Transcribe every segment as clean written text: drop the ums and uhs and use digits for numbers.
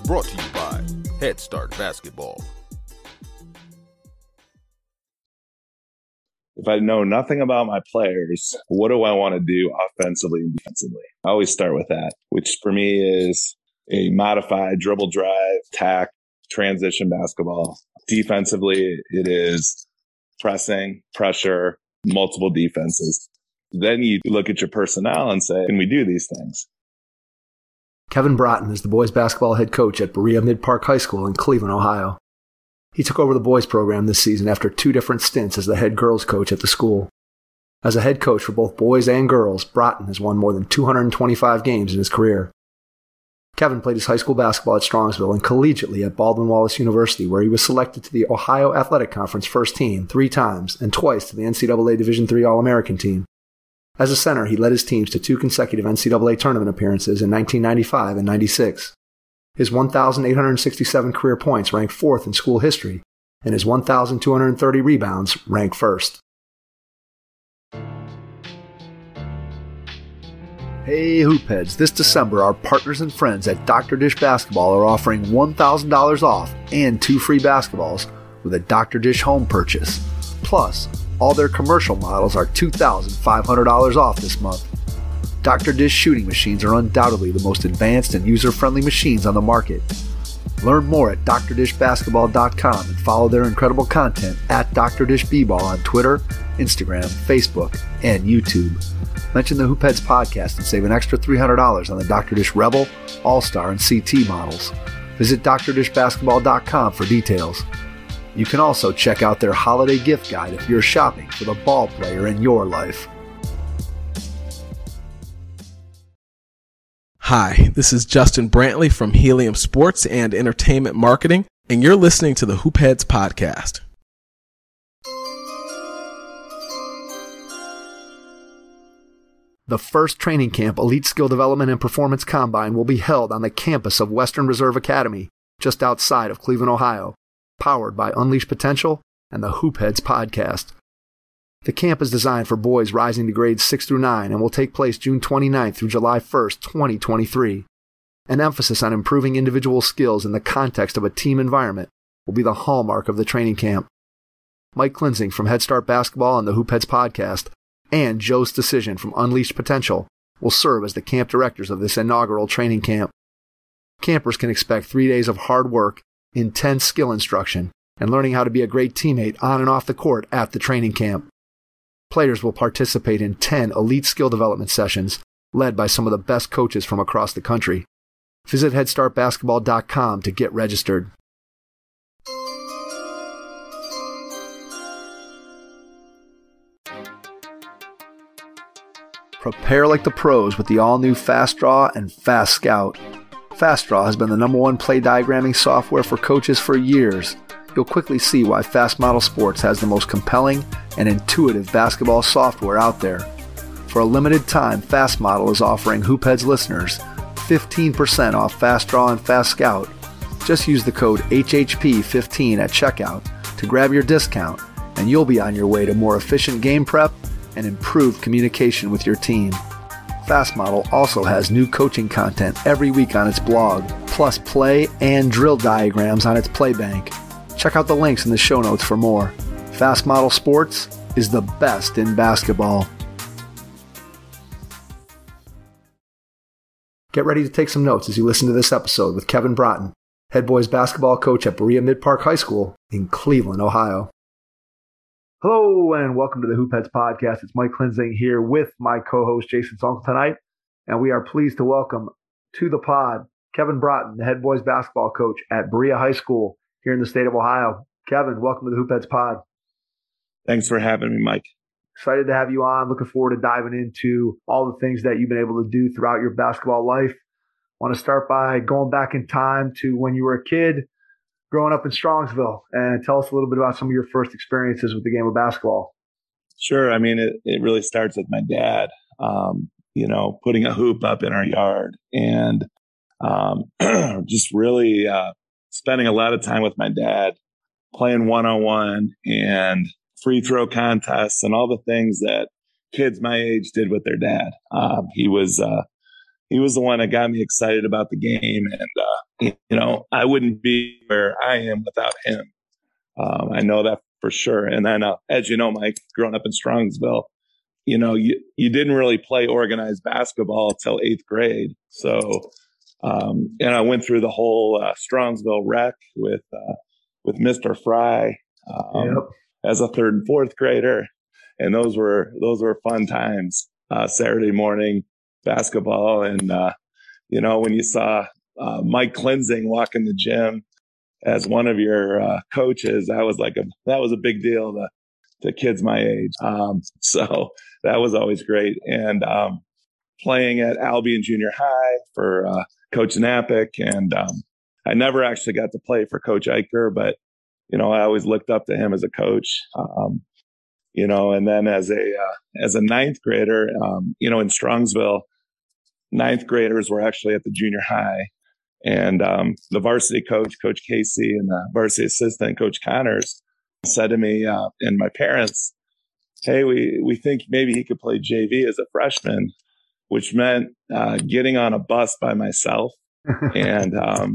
brought to you by Head Start Basketball. If I know nothing about my players, what do I want to do offensively and defensively? I always start with that, which for me is a modified dribble drive, tack, transition basketball. Defensively, it is pressing, pressure, multiple defenses. Then you look at your personnel and say, can we do these things? Kevin Broughton is the boys basketball head coach at Berea Mid-Park High School in Cleveland, Ohio. He took over the boys program this season after 2 different stints as the head girls coach at the school. As a head coach for both boys and girls, Broughton has won more than 225 games in his career. Kevin played his high school basketball at Strongsville and collegiately at Baldwin-Wallace University, where he was selected to the Ohio Athletic Conference first team 3 times and twice to the NCAA Division III All-American team. As a center, he led his teams to 2 consecutive NCAA tournament appearances in 1995 and 96. His 1,867 career points rank 4th in school history, and his 1,230 rebounds rank 1st. Hey Hoopheads, this December our partners and friends at Dr. Dish Basketball are offering $1,000 off and 2 free basketballs with a Dr. Dish home purchase. Plus, all their commercial models are $2,500 off this month. Dr. Dish shooting machines are undoubtedly the most advanced and user-friendly machines on the market. Learn more at drdishbasketball.com and follow their incredible content at Dr. Dish B-Ball on Twitter, Instagram, Facebook, and YouTube. Mention the Hoopheads podcast and save an extra $300 on the Dr. Dish Rebel, All-Star, and CT models. Visit drdishbasketball.com for details. You can also check out their holiday gift guide if you're shopping for the ball player in your life. Hi, this is Justin Brantley from Helium Sports and Entertainment Marketing, and you're listening to the Hoopheads podcast. The first training camp Elite Skill Development and Performance Combine will be held on the campus of Western Reserve Academy, just outside of Cleveland, Ohio, powered by Unleash Potential and the Hoopheads podcast. The camp is designed for boys rising to grades 6 through 9 and will take place June 29th through July 1st, 2023. An emphasis on improving individual skills in the context of a team environment will be the hallmark of the training camp. Mike Klinzing from Head Start Basketball and the Hoopheads podcast and Joe's Decision from Unleashed Potential will serve as the camp directors of this inaugural training camp. Campers can expect 3 days of hard work, intense skill instruction, and learning how to be a great teammate on and off the court at the training camp. Players will participate in 10 elite skill development sessions led by some of the best coaches from across the country. Visit headstartbasketball.com to get registered. Prepare like the pros with the all-new Fast Draw and Fast Scout. Fast Draw has been the #1 play diagramming software for coaches for years. You'll quickly see why Fast Model Sports has the most compelling and intuitive basketball software out there. For a limited time, Fast Model is offering Hoopheads listeners 15% off Fast Draw and Fast Scout. Just use the code HHP15 at checkout to grab your discount, and you'll be on your way to more efficient game prep and improved communication with your team. Fast Model also has new coaching content every week on its blog, plus play and drill diagrams on its Playbank. Check out the links in the show notes for more. Fast Model Sports is the best in basketball. Get ready to take some notes as you listen to this episode with Kevin Broughton, head boys basketball coach at Berea Mid-Park High School in Cleveland, Ohio. Hello and welcome to the Hoopheads podcast. It's Mike Klinzing here with my co-host Jason Sonkel tonight, and we are pleased to welcome to the pod Kevin Broughton, the head boys basketball coach at Berea High School here in the state of Ohio. Kevin, welcome to the Hoopheads pod. Thanks for having me, Mike. Excited to have you on. Looking forward to diving into all the things that you've been able to do throughout your basketball life. Want to start by going back in time to when you were a kid, growing up in Strongsville, and tell us a little bit about some of your first experiences with the game of basketball. Sure. I mean, it really starts with my dad, putting a hoop up in our yard and just really spending a lot of time with my dad, playing one-on-one and free throw contests and all the things that kids my age did with their dad. He was he was the one that got me excited about the game. And, I wouldn't be where I am without him. I know that for sure. And then, as you know, Mike, growing up in Strongsville, you didn't really play organized basketball till 8th grade. So, and I went through the whole Strongsville rec with Mr. Fry as a 3rd and 4th grader. And those were fun times. Saturday morning basketball. And, when you saw Mike Klinzing walk in the gym as one of your coaches, that was a big deal to kids my age. So that was always great. And playing at Albion Junior High for Coach Napick. And I never actually got to play for Coach Eicher, but, I always looked up to him as a coach. And then as a 9th grader, in Strongsville, 9th graders were actually at the junior high. And the varsity coach, Coach Casey, and the varsity assistant, Coach Connors, said to me and my parents, hey, we think maybe he could play JV as a freshman, which meant getting on a bus by myself and,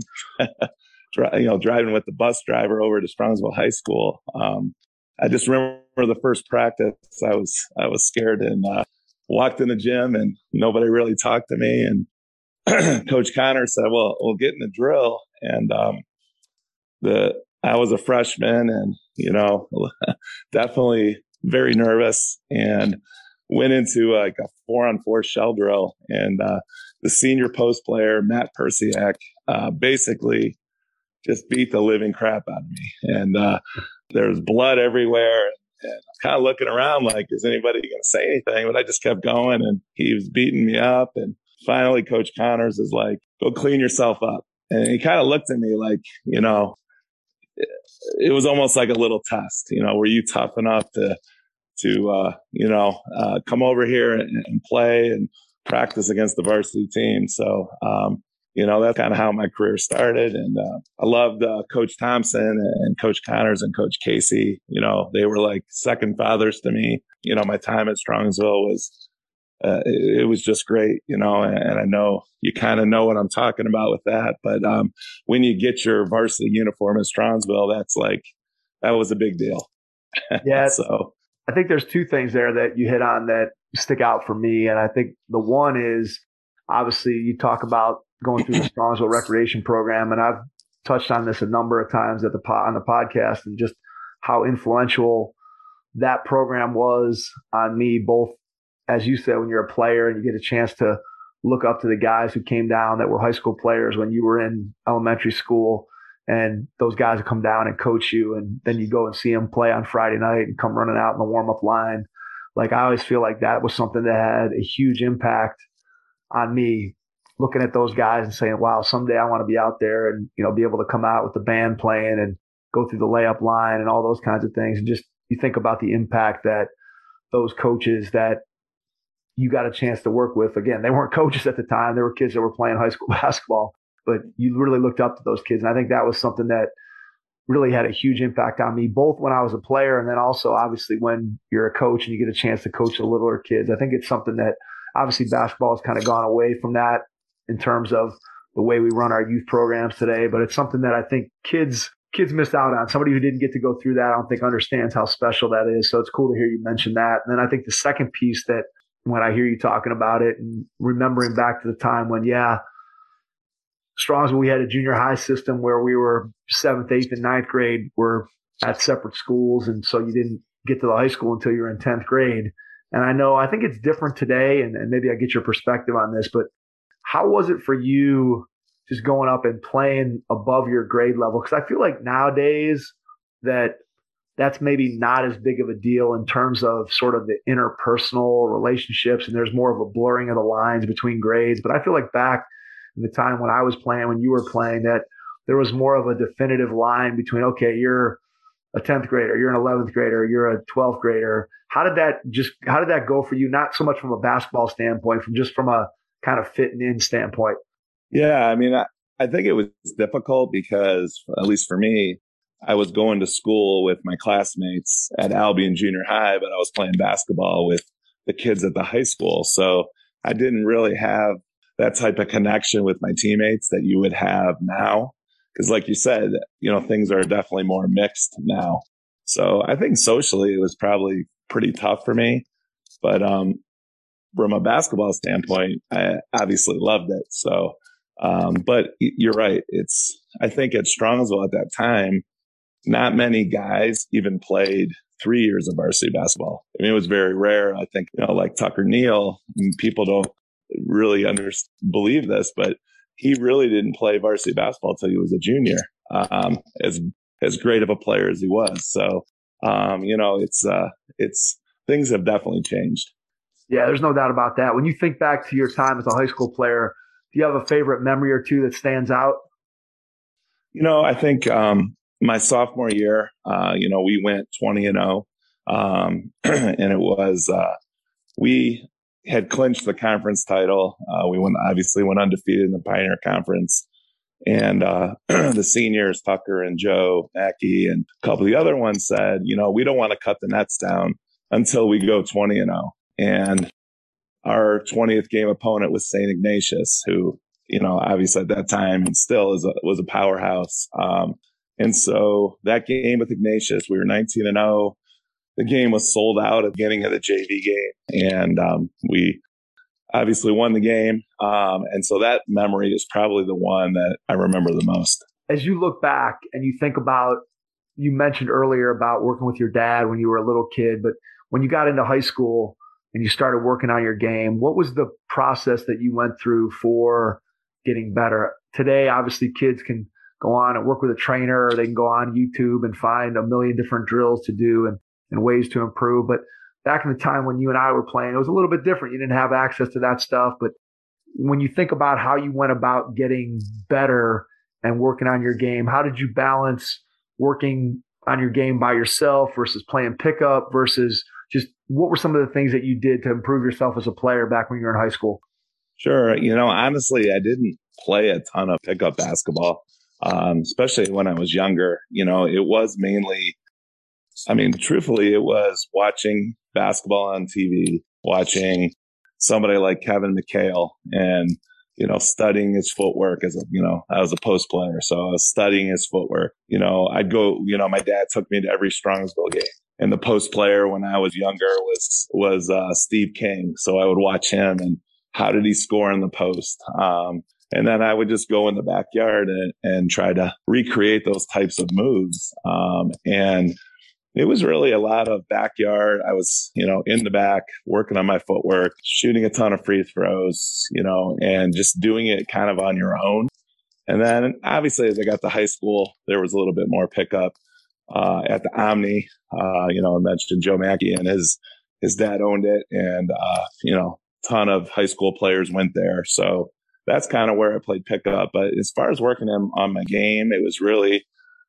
driving with the bus driver over to Strongsville High School. I just remember the first practice, I was scared and walked in the gym and nobody really talked to me. And Coach Connor said, well, we'll get in the drill. And I was a freshman and, definitely very nervous and went into like a 4-on-4 shell drill. And the senior post player, Matt Persiak, basically just beat the living crap out of me. And there's blood everywhere. And I'm kind of looking around like, is anybody going to say anything? But I just kept going and he was beating me up. And finally, Coach Connors is like, go clean yourself up. And he kind of looked at me like, it was almost like a little test, were you tough enough to come over here and play and practice against the varsity team. So, that's kind of how my career started. And I loved Coach Thompson and Coach Connors and Coach Casey. They were like second fathers to me. My time at Strongsville it was just great, and I know you kind of know what I'm talking about with that. But when you get your varsity uniform in Strongsville, that was a big deal. Yeah. So I think there's two things there that you hit on that stick out for me. And I think the one is obviously you talk about going through the Strongsville recreation program. And I've touched on this a number of times on the podcast and just how influential that program was on me, both, as you said, when you're a player and you get a chance to look up to the guys who came down that were high school players when you were in elementary school, and those guys would come down and coach you, and then you go and see them play on Friday night and come running out in the warm-up line. Like, I always feel like that was something that had a huge impact on me, looking at those guys and saying, wow, someday I want to be out there and, be able to come out with the band playing and go through the layup line and all those kinds of things. And just, you think about the impact that those coaches that you got a chance to work with. Again, they weren't coaches at the time. They were kids that were playing high school basketball, but you really looked up to those kids. And I think that was something that really had a huge impact on me, both when I was a player and then also obviously when you're a coach and you get a chance to coach the littler kids. I think it's something that obviously basketball has kind of gone away from that in terms of the way we run our youth programs today, but it's something that I think kids missed out on. Somebody who didn't get to go through that, I don't think understands how special that is. So it's cool to hear you mention that. And then I think the second piece that when I hear you talking about it and remembering back to the time when, Strongsville, we had a junior high system where we were 7th, 8th, and 9th grade were at separate schools. And so you didn't get to the high school until you were in 10th grade. And I think it's different today, and maybe I get your perspective on this, but how was it for you just going up and playing above your grade level? Because I feel like nowadays that's maybe not as big of a deal in terms of sort of the interpersonal relationships, and there's more of a blurring of the lines between grades. But I feel like back in the time when I was playing, when you were playing, that there was more of a definitive line between, okay, you're a 10th grader, you're an 11th grader, you're a 12th grader. How did that go for you? Not so much from a basketball standpoint, from a kind of fitting in standpoint. Yeah. I mean, I think it was difficult because, at least for me, I was going to school with my classmates at Albion Junior High, but I was playing basketball with the kids at the high school. So I didn't really have that type of connection with my teammates that you would have now. Because like you said, things are definitely more mixed now. So I think socially it was probably pretty tough for me. But from a basketball standpoint, I obviously loved it. So, but you're right. I think at Strongsville at that time, not many guys even played 3 years of varsity basketball. I mean, it was very rare. I think, like Tucker Neal, people don't really believe this, but he really didn't play varsity basketball until he was a junior, as great of a player as he was. So, it's things have definitely changed. Yeah, there's no doubt about that. When you think back to your time as a high school player, do you have a favorite memory or two that stands out? I think my sophomore year, we went 20-0, and it was we had clinched the conference title. We obviously went undefeated in the Pioneer Conference. And the seniors, Tucker and Joe Mackey, and a couple of the other ones said, we don't want to cut the nets down until we go 20-0. And our 20th game opponent was St. Ignatius, who, obviously at that time and still was a powerhouse. And so that game with Ignatius, we were 19-0. The game was sold out at the beginning of the JV game. And we obviously won the game. And so that memory is probably the one that I remember the most. As you look back and you think about, you mentioned earlier about working with your dad when you were a little kid, but when you got into high school and you started working on your game, what was the process that you went through for getting better? Today, obviously, kids can go on and work with a trainer, or they can go on YouTube and find a million different drills to do and ways to improve. But back in the time when you and I were playing, it was a little bit different. You didn't have access to that stuff. But when you think about how you went about getting better and working on your game, how did you balance working on your game by yourself versus playing pickup versus just what were some of the things that you did to improve yourself as a player back when you were in high school? Sure. Honestly, I didn't play a ton of pickup basketball, especially when I was younger. It was mainly, truthfully, it was watching basketball on TV, watching somebody like Kevin McHale and, studying his footwork I was a post player. So I was studying his footwork. I'd go, my dad took me to every Strongsville game. And the post player when I was younger was Steve King. So I would watch him and how did he score in the post? And then I would just go in the backyard and try to recreate those types of moves. And it was really a lot of backyard. I was, in the back working on my footwork, shooting a ton of free throws, and just doing it kind of on your own. And then obviously as I got to high school, there was a little bit more pickup at the Omni. I mentioned Joe Mackey and his dad owned it, and ton of high school players went there. So that's kind of where I played pickup. But as far as working on my game, it was really,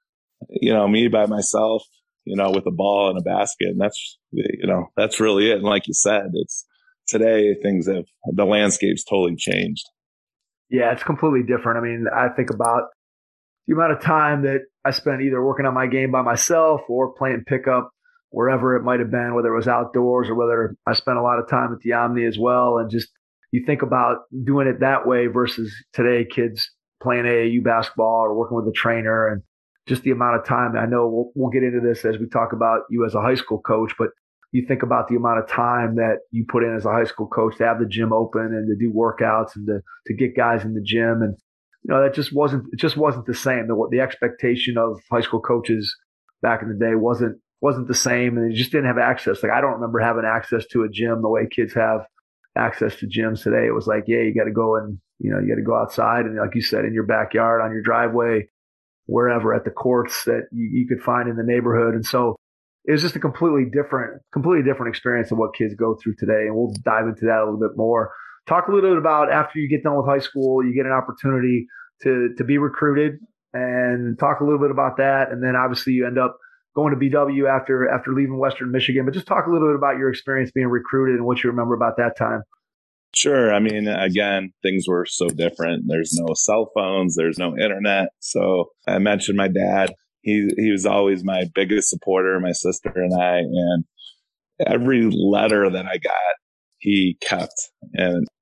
me by myself, with a ball and a basket. And that's really it. And like you said, today the landscape's totally changed. Yeah, it's completely different. I think about the amount of time that I spent either working on my game by myself or playing pickup wherever it might have been, whether it was outdoors or whether I spent a lot of time at the Omni as well. And just you think about doing it that way versus today, kids playing AAU basketball or working with a trainer, and just the amount of time. I know we'll get into this as we talk about you as a high school coach, but you think about the amount of time that you put in as a high school coach to have the gym open and to do workouts and to get guys in the gym. And, it just wasn't the same. The expectation of high school coaches back in the day wasn't the same, and they just didn't have access. Like, I don't remember having access to a gym the way kids have access to gyms today. It was like, yeah, you got to go and, you got to go outside. And like you said, in your backyard, on your driveway, wherever, at the courts that you could find in the neighborhood. And so it was just a completely different experience than what kids go through today. And we'll dive into that a little bit more. Talk a little bit about after you get done with high school, you get an opportunity to be recruited, and talk a little bit about that. And then obviously you end up going to BW after leaving Western Michigan, but just talk a little bit about your experience being recruited and what you remember about that time. Sure. Again, things were so different. There's no cell phones. There's no internet. So I mentioned my dad. He was always my biggest supporter, my sister and I. And every letter that I got, he kept. And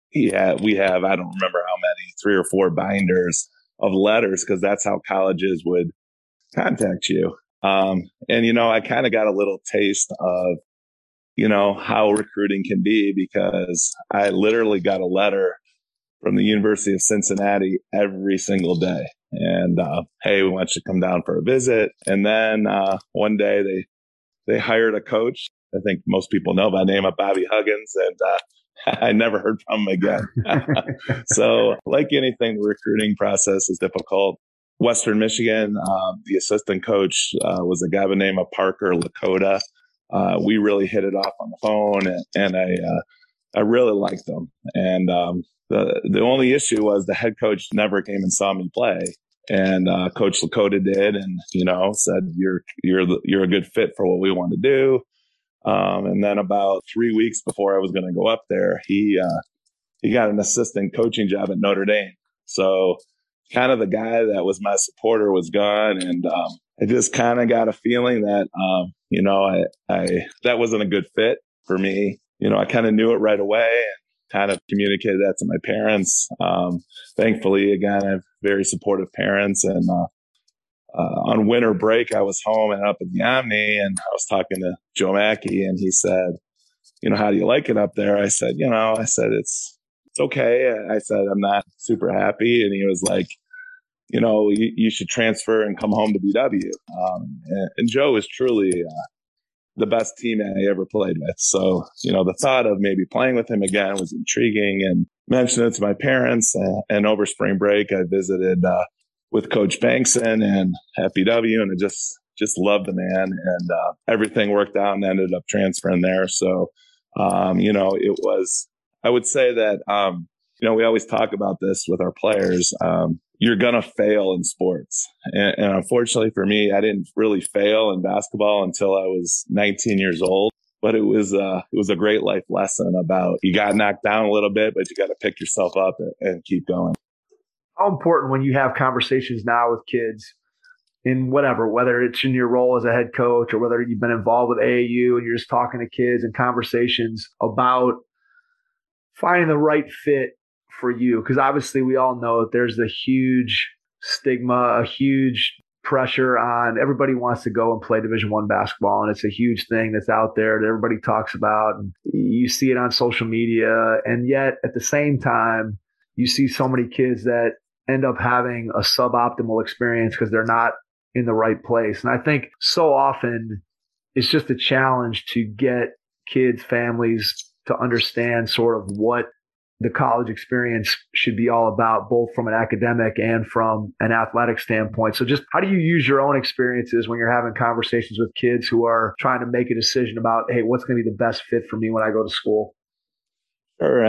we have, I don't remember how many, 3 or 4 binders of letters, because that's how colleges would contact you. And, I kind of got a little taste of, how recruiting can be, because I literally got a letter from the University of Cincinnati every single day. And, hey, we want you to come down for a visit. And then one day they hired a coach. I think most people know by name of Bobby Huggins. And I never heard from him again. So like anything, the recruiting process is difficult. Western Michigan, the assistant coach was a guy by the name of Parker Lakota. We really hit it off on the phone, and I really liked him. And the only issue was the head coach never came and saw me play. And Coach Lakota did, and said you're a good fit for what we want to do. And then about 3 weeks before I was going to go up there, he got an assistant coaching job at Notre Dame. So kind of the guy that was my supporter was gone, and I just kind of got a feeling that I that wasn't a good fit for me. I kind of knew it right away, and kind of communicated that to my parents. Thankfully, again, I have very supportive parents. And on winter break, I was home and up at the Omni, and I was talking to Joe Mackey, and he said, how do you like it up there? I said, it's okay. I said, I'm not super happy. And he was like, you should transfer and come home to BW. And Joe is truly the best teammate I ever played with. So, the thought of maybe playing with him again was intriguing, and mentioned it to my parents. And over spring break, I visited with Coach Bankson and at BW, and I just loved the man, and everything worked out and ended up transferring there. So, it was, I would say that, we always talk about this with our players. You're going to fail in sports. And unfortunately for me, I didn't really fail in basketball until I was 19 years old. But it was a great life lesson about you got knocked down a little bit, but you got to pick yourself up and keep going. How important when you have conversations now with kids in whether it's in your role as a head coach or whether you've been involved with AAU and you're just talking to kids and conversations about finding the right fit for you? Because obviously we all know that there's a huge stigma, a huge pressure on everybody wants to go and play Division I basketball. And it's a huge thing that's out there that everybody talks about. And you see it on social media. And yet at the same time, you see so many kids that end up having a suboptimal experience because they're not in the right place. And I think so often it's just a challenge to get kids, families to understand sort of what the college experience should be all about, both from an academic and from an athletic standpoint. So just how do you use your own experiences when you're having conversations with kids who are trying to make a decision about, hey, what's going to be the best fit for me when I go to school? Sure.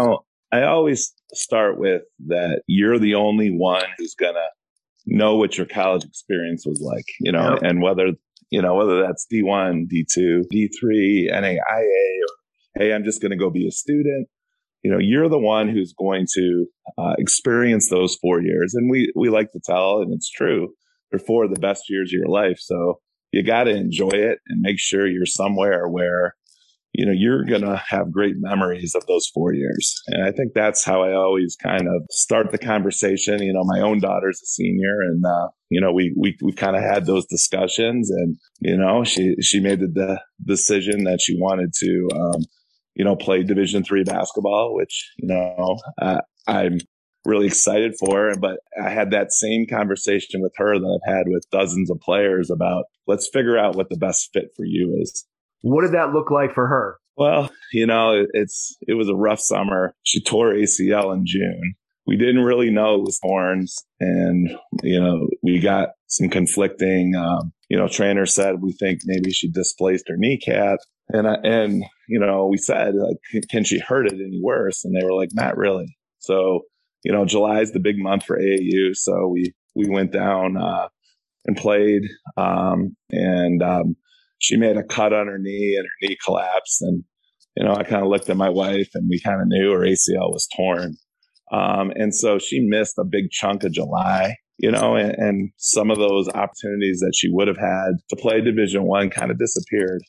I always start with that you're the only one who's going to know what your college experience was like, Yep. And whether that's D1, D2, D3, NAIA, or, hey, I'm just going to go be a student. You're the one who's going to experience those 4 years. And we like to tell, and it's true, they're 4 of the best years of your life. So you got to enjoy it and make sure you're somewhere where, you're going to have great memories of those 4 years. And I think that's how I always kind of start the conversation. My own daughter's a senior, and, we kind of had those discussions, and, she made the decision that she wanted to, play Division III basketball, which, I'm really excited for. But I had that same conversation with her that I've had with dozens of players about, let's figure out what the best fit for you is. What did that look like for her? Well, it was a rough summer. She tore ACL in June. We didn't really know it was horns, and, we got some conflicting, trainer said, we think maybe she displaced her kneecap. And we said, like, can she hurt it any worse? And they were like, not really. So, July is the big month for AAU. So we went down, and played, and she made a cut on her knee, and her knee collapsed. And, I kind of looked at my wife, and we kind of knew her ACL was torn. And so she missed a big chunk of July. and some of those opportunities that she would have had to play Division I kind of disappeared.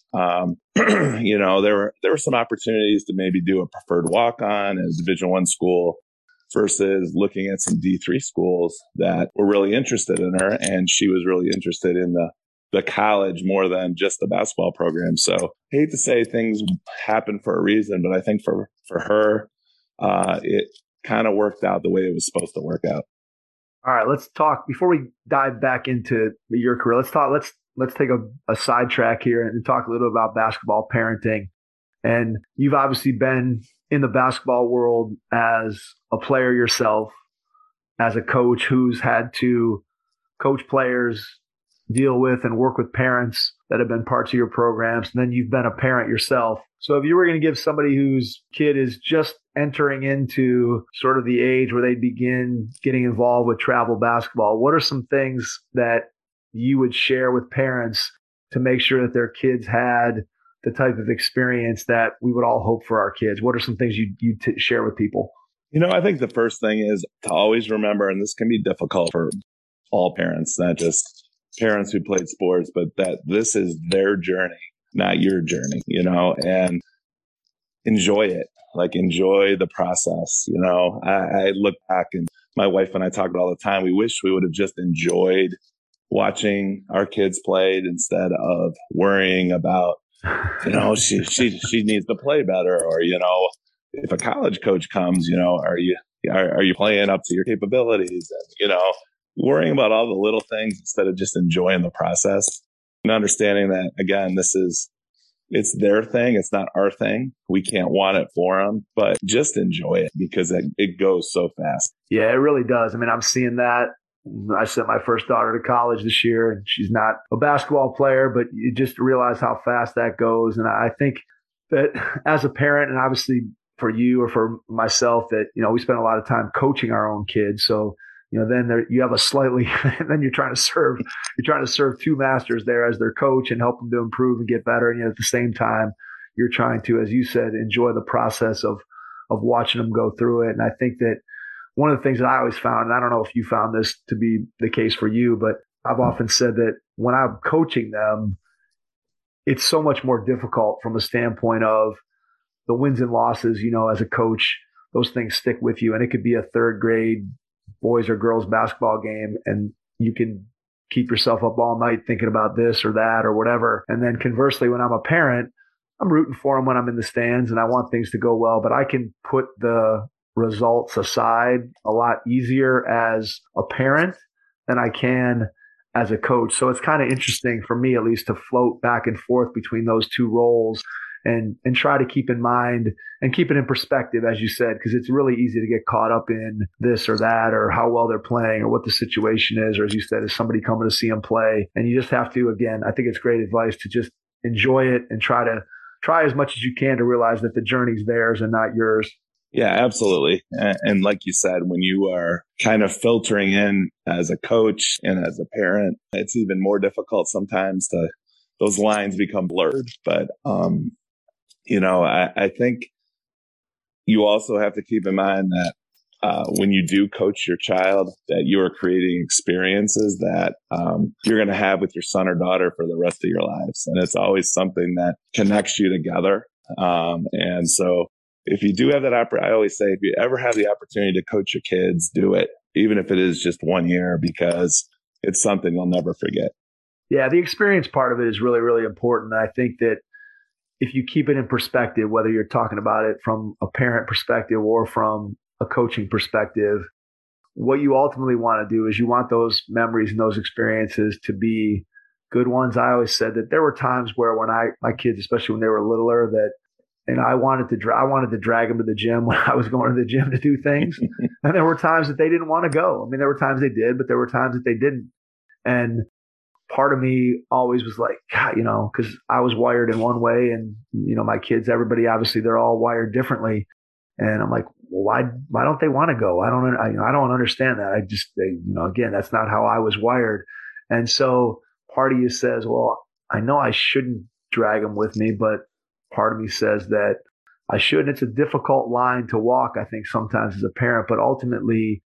There were some opportunities to maybe do a preferred walk-on at a Division I school versus looking at some D3 schools that were really interested in her, and she was really interested in the college more than just the basketball program. So I hate to say things happen for a reason, but I think for her, it kind of worked out the way it was supposed to work out. All right, let's talk before we dive back into your career. Let's take a sidetrack here and talk a little bit about basketball parenting. And you've obviously been in the basketball world as a player yourself, as a coach who's had to coach players, deal with and work with parents that have been parts of your programs. And then you've been a parent yourself. So if you were going to give somebody whose kid is just entering into sort of the age where they begin getting involved with travel basketball, what are some things that you would share with parents to make sure that their kids had the type of experience that we would all hope for our kids? What are some things you share with people? I think the first thing is to always remember, and this can be difficult for all parents, not just parents who played sports, but that this is their journey, not your journey, and enjoy it. Like, enjoy the process. I look back, and my wife and I talk about all the time, we wish we would have just enjoyed watching our kids played instead of worrying about, she needs to play better, or, if a college coach comes, are you playing up to your capabilities? And, worrying about all the little things instead of just enjoying the process and understanding that, again, it's their thing. It's not our thing. We can't want it for them, but just enjoy it because it goes so fast. Yeah, it really does. I mean, I'm seeing that. I sent my first daughter to college this year, and she's not a basketball player, but you just realize how fast that goes. And I think that as a parent, and obviously for you or for myself, that, we spend a lot of time coaching our own kids. So, then you have a slightly, then you're trying to serve two masters there as their coach and help them to improve and get better. And yet at the same time, you're trying to, as you said, enjoy the process of watching them go through it. And I think that one of the things that I always found, and I don't know if you found this to be the case for you, but I've often said that when I'm coaching them, it's so much more difficult from a standpoint of the wins and losses. As a coach, those things stick with you, and it could be a third grade boys or girls basketball game, and you can keep yourself up all night thinking about this or that or whatever. And then conversely, when I'm a parent, I'm rooting for them when I'm in the stands and I want things to go well, but I can put the results aside a lot easier as a parent than I can as a coach. So it's kind of interesting for me, at least, to float back and forth between those two roles and try to keep in mind and keep it in perspective, as you said, because it's really easy to get caught up in this or that or how well they're playing or what the situation is, or as you said, is somebody coming to see them play. And you just have to, again, I think it's great advice to just enjoy it and try as much as you can to realize that the journey's theirs and not yours. Yeah, absolutely. And like you said, when you are kind of filtering in as a coach and as a parent, it's even more difficult sometimes those lines become blurred. But, I think you also have to keep in mind that when you do coach your child, that you are creating experiences that you're going to have with your son or daughter for the rest of your lives. And it's always something that connects you together. And so if you do have that I always say, if you ever have the opportunity to coach your kids, do it, even if it is just 1 year, because it's something they'll never forget. Yeah, the experience part of it is really, really important. I think that if you keep it in perspective, whether you're talking about it from a parent perspective or from a coaching perspective, what you ultimately want to do is you want those memories and those experiences to be good ones. I always said that there were times where when my kids, especially when they were littler, I wanted to drag them to the gym when I was going to the gym to do things. And there were times that they didn't want to go. I mean, there were times they did, but there were times that they didn't. And part of me always was like, God, because I was wired in one way and, my kids, everybody, obviously they're all wired differently. And I'm like, well, why don't they want to go? I don't understand that. Again, that's not how I was wired. And so part of you says, well, I know I shouldn't drag them with me, but part of me says that I should. And it's a difficult line to walk, I think, sometimes as a parent, but ultimately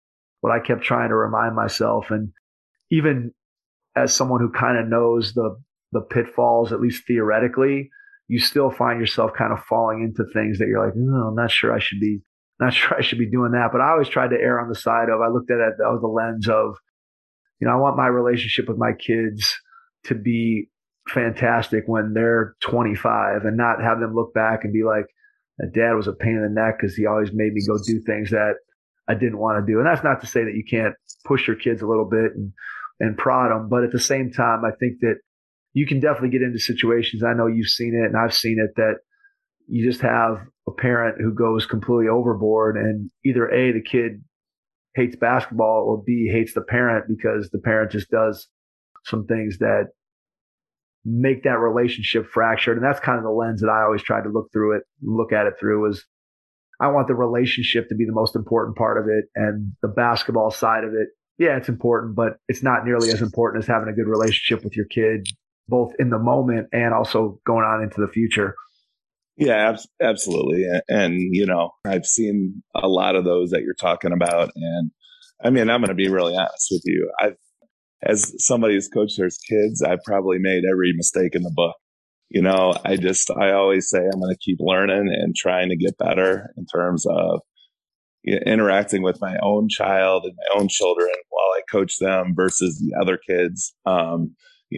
what I kept trying to remind myself. And even as someone who kind of knows the pitfalls, at least theoretically, you still find yourself kind of falling into things that you're like, no, I'm not sure I should be doing that. But I always tried to err on the side of, I looked at it out of the lens of, I want my relationship with my kids to be fantastic when they're 25 and not have them look back and be like, dad was a pain in the neck because he always made me go do things that I didn't want to do. And that's not to say that you can't push your kids a little bit and prod them. But at the same time, I think that you can definitely get into situations. I know you've seen it and I've seen it, that you just have a parent who goes completely overboard, and either A, the kid hates basketball, or B, hates the parent because the parent just does some things that make that relationship fractured. And that's kind of the lens that I always tried to look at it through, was I want the relationship to be the most important part of it. And the basketball side of it, yeah, it's important, but it's not nearly as important as having a good relationship with your kid, both in the moment and also going on into the future. Yeah, absolutely. And, I've seen a lot of those that you're talking about. And I mean, I'm going to be really honest with you. As somebody who's coached their kids, I've probably made every mistake in the book. I always say I'm going to keep learning and trying to get better in terms of interacting with my own child and my own children while I coach them versus the other kids. And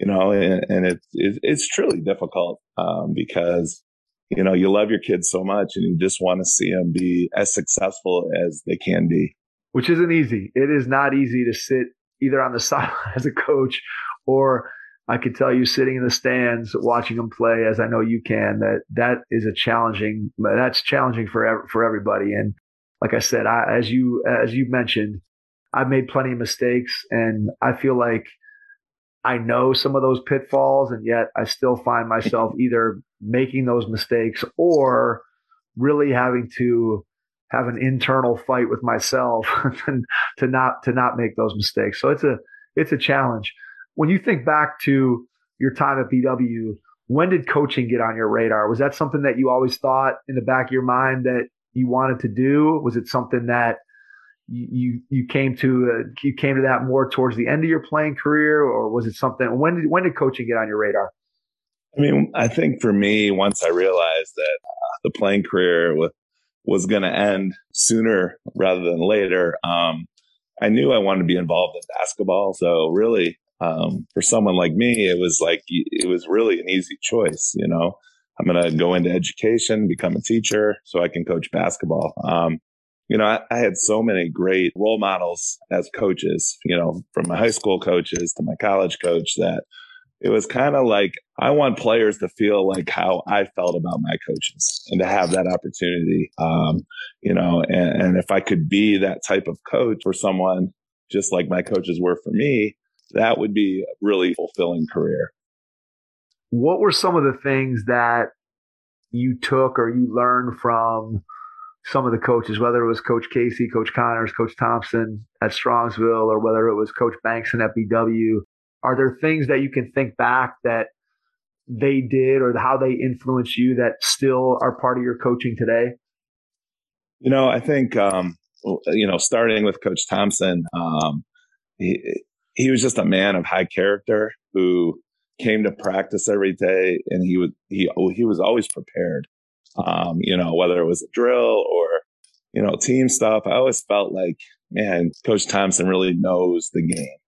it's truly difficult because you love your kids so much and you just want to see them be as successful as they can be. Which isn't easy. It is not easy to sit either on the sideline as a coach, or I could tell you sitting in the stands watching them play, as I know you can, that's challenging for everybody. And like I said, as you mentioned, I've made plenty of mistakes, and I feel like I know some of those pitfalls, and yet I still find myself either making those mistakes or really having to have an internal fight with myself to not make those mistakes. So it's a challenge. When you think back to your time at BW, when did coaching get on your radar? Was that something that you always thought in the back of your mind that you wanted to do? Was it something that you came to that more towards the end of your playing career, or was it something? When did coaching get on your radar? I mean, I think for me, once I realized that the playing career was going to end sooner rather than later, I knew I wanted to be involved in basketball. So really, for someone like me, it was really an easy choice. I'm going to go into education, become a teacher so I can coach basketball. I had so many great role models as coaches, from my high school coaches to my college coach, that it was kind of like, I want players to feel like how I felt about my coaches and to have that opportunity, and if I could be that type of coach for someone, just like my coaches were for me, that would be a really fulfilling career. What were some of the things that you took or you learned from some of the coaches, whether it was Coach Casey, Coach Connors, Coach Thompson at Strongsville, or whether it was Coach Bankson at BW? Are there things that you can think back that they did or how they influenced you that still are part of your coaching today? I think, starting with Coach Thompson, he was just a man of high character who came to practice every day, and he was always prepared. Whether it was a drill or, team stuff, I always felt like, man, Coach Thompson really knows the game.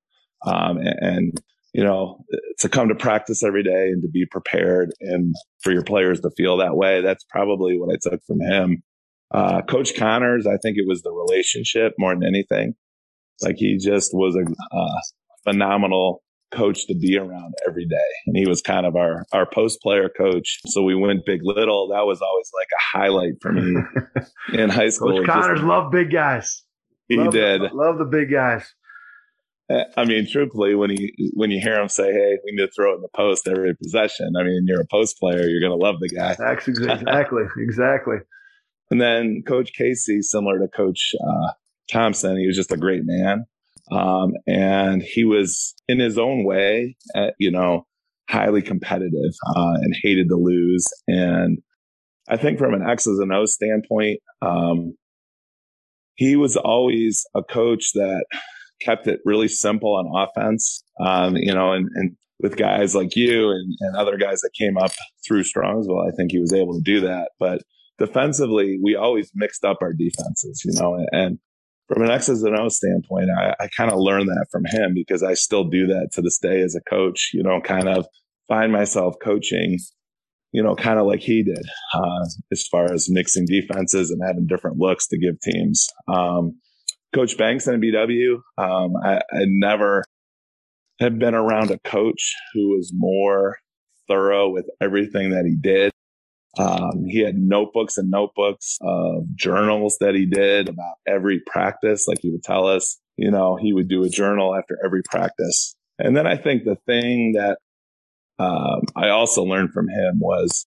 To come to practice every day and to be prepared and for your players to feel that way, that's probably what I took from him. Coach Connors, I think it was the relationship more than anything. Like, he just was a phenomenal coach to be around every day. And he was kind of our post player coach. So we went big, little. That was always like a highlight for me in high school. Coach Connors loved big guys. Love the big guys. I mean, truthfully, when you hear him say, "Hey, we need to throw it in the post every possession," I mean, you're a post player, you're going to love the guy. Exactly. And then Coach Casey, similar to Coach Thompson, he was just a great man, and he was in his own way, highly competitive and hated to lose. And I think from an X's and O's standpoint, he was always a coach that kept it really simple on offense, and with guys like you and other guys that came up through Strongsville, I think he was able to do that. But defensively, we always mixed up our defenses, and from an X's and O's standpoint, I kind of learned that from him because I still do that to this day as a coach, kind of find myself coaching, kind of like he did, as far as mixing defenses and having different looks to give teams. Coach Banks in BW, I never had been around a coach who was more thorough with everything that he did. He had notebooks and notebooks of journals that he did about every practice. Like he would tell us, he would do a journal after every practice. And then I think the thing that I also learned from him was,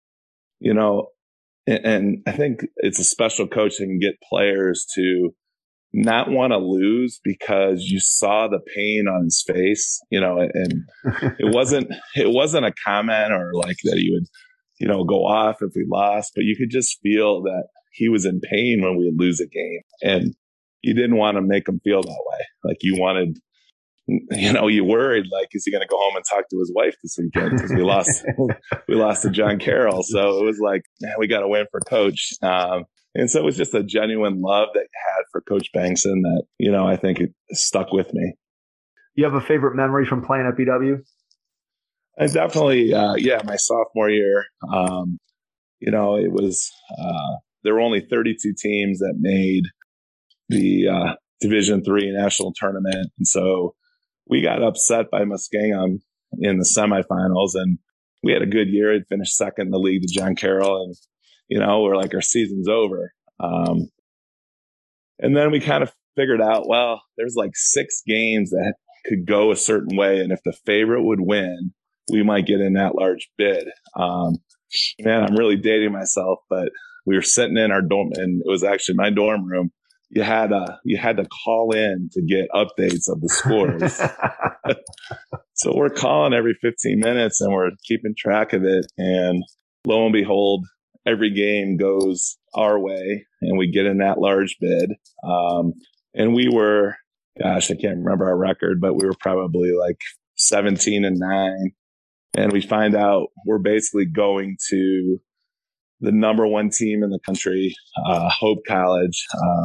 and I think it's a special coach that can get players to not want to lose because you saw the pain on his face, and it wasn't a comment or like that he would, go off if we lost, but you could just feel that he was in pain when we would lose a game, and you didn't want to make him feel that way. Like you wanted, you worried, like, is he going to go home and talk to his wife this weekend? Because we lost to John Carroll. So it was like, man, we got to win for coach. And so it was just a genuine love that you had for Coach Bankson that, I think it stuck with me. You have a favorite memory from playing at BW? I definitely, my sophomore year, it was, there were only 32 teams that made the Division III national tournament. And so we got upset by Muskingum in the semifinals, and we had a good year. It finished second in the league to John Carroll, and we're like, our season's over. And then we kind of figured out, well, there's like 6 games that could go a certain way. And if the favorite would win, we might get in that large bid. Man, I'm really dating myself, but we were sitting in our dorm, and it was actually my dorm room. You had to call in to get updates of the scores. So we're calling every 15 minutes and we're keeping track of it. And lo and behold, every game goes our way and we get in that large bid. And we were, I can't remember our record, but we were probably like 17-9. And we find out we're basically going to the number 1 team in the country, Hope College,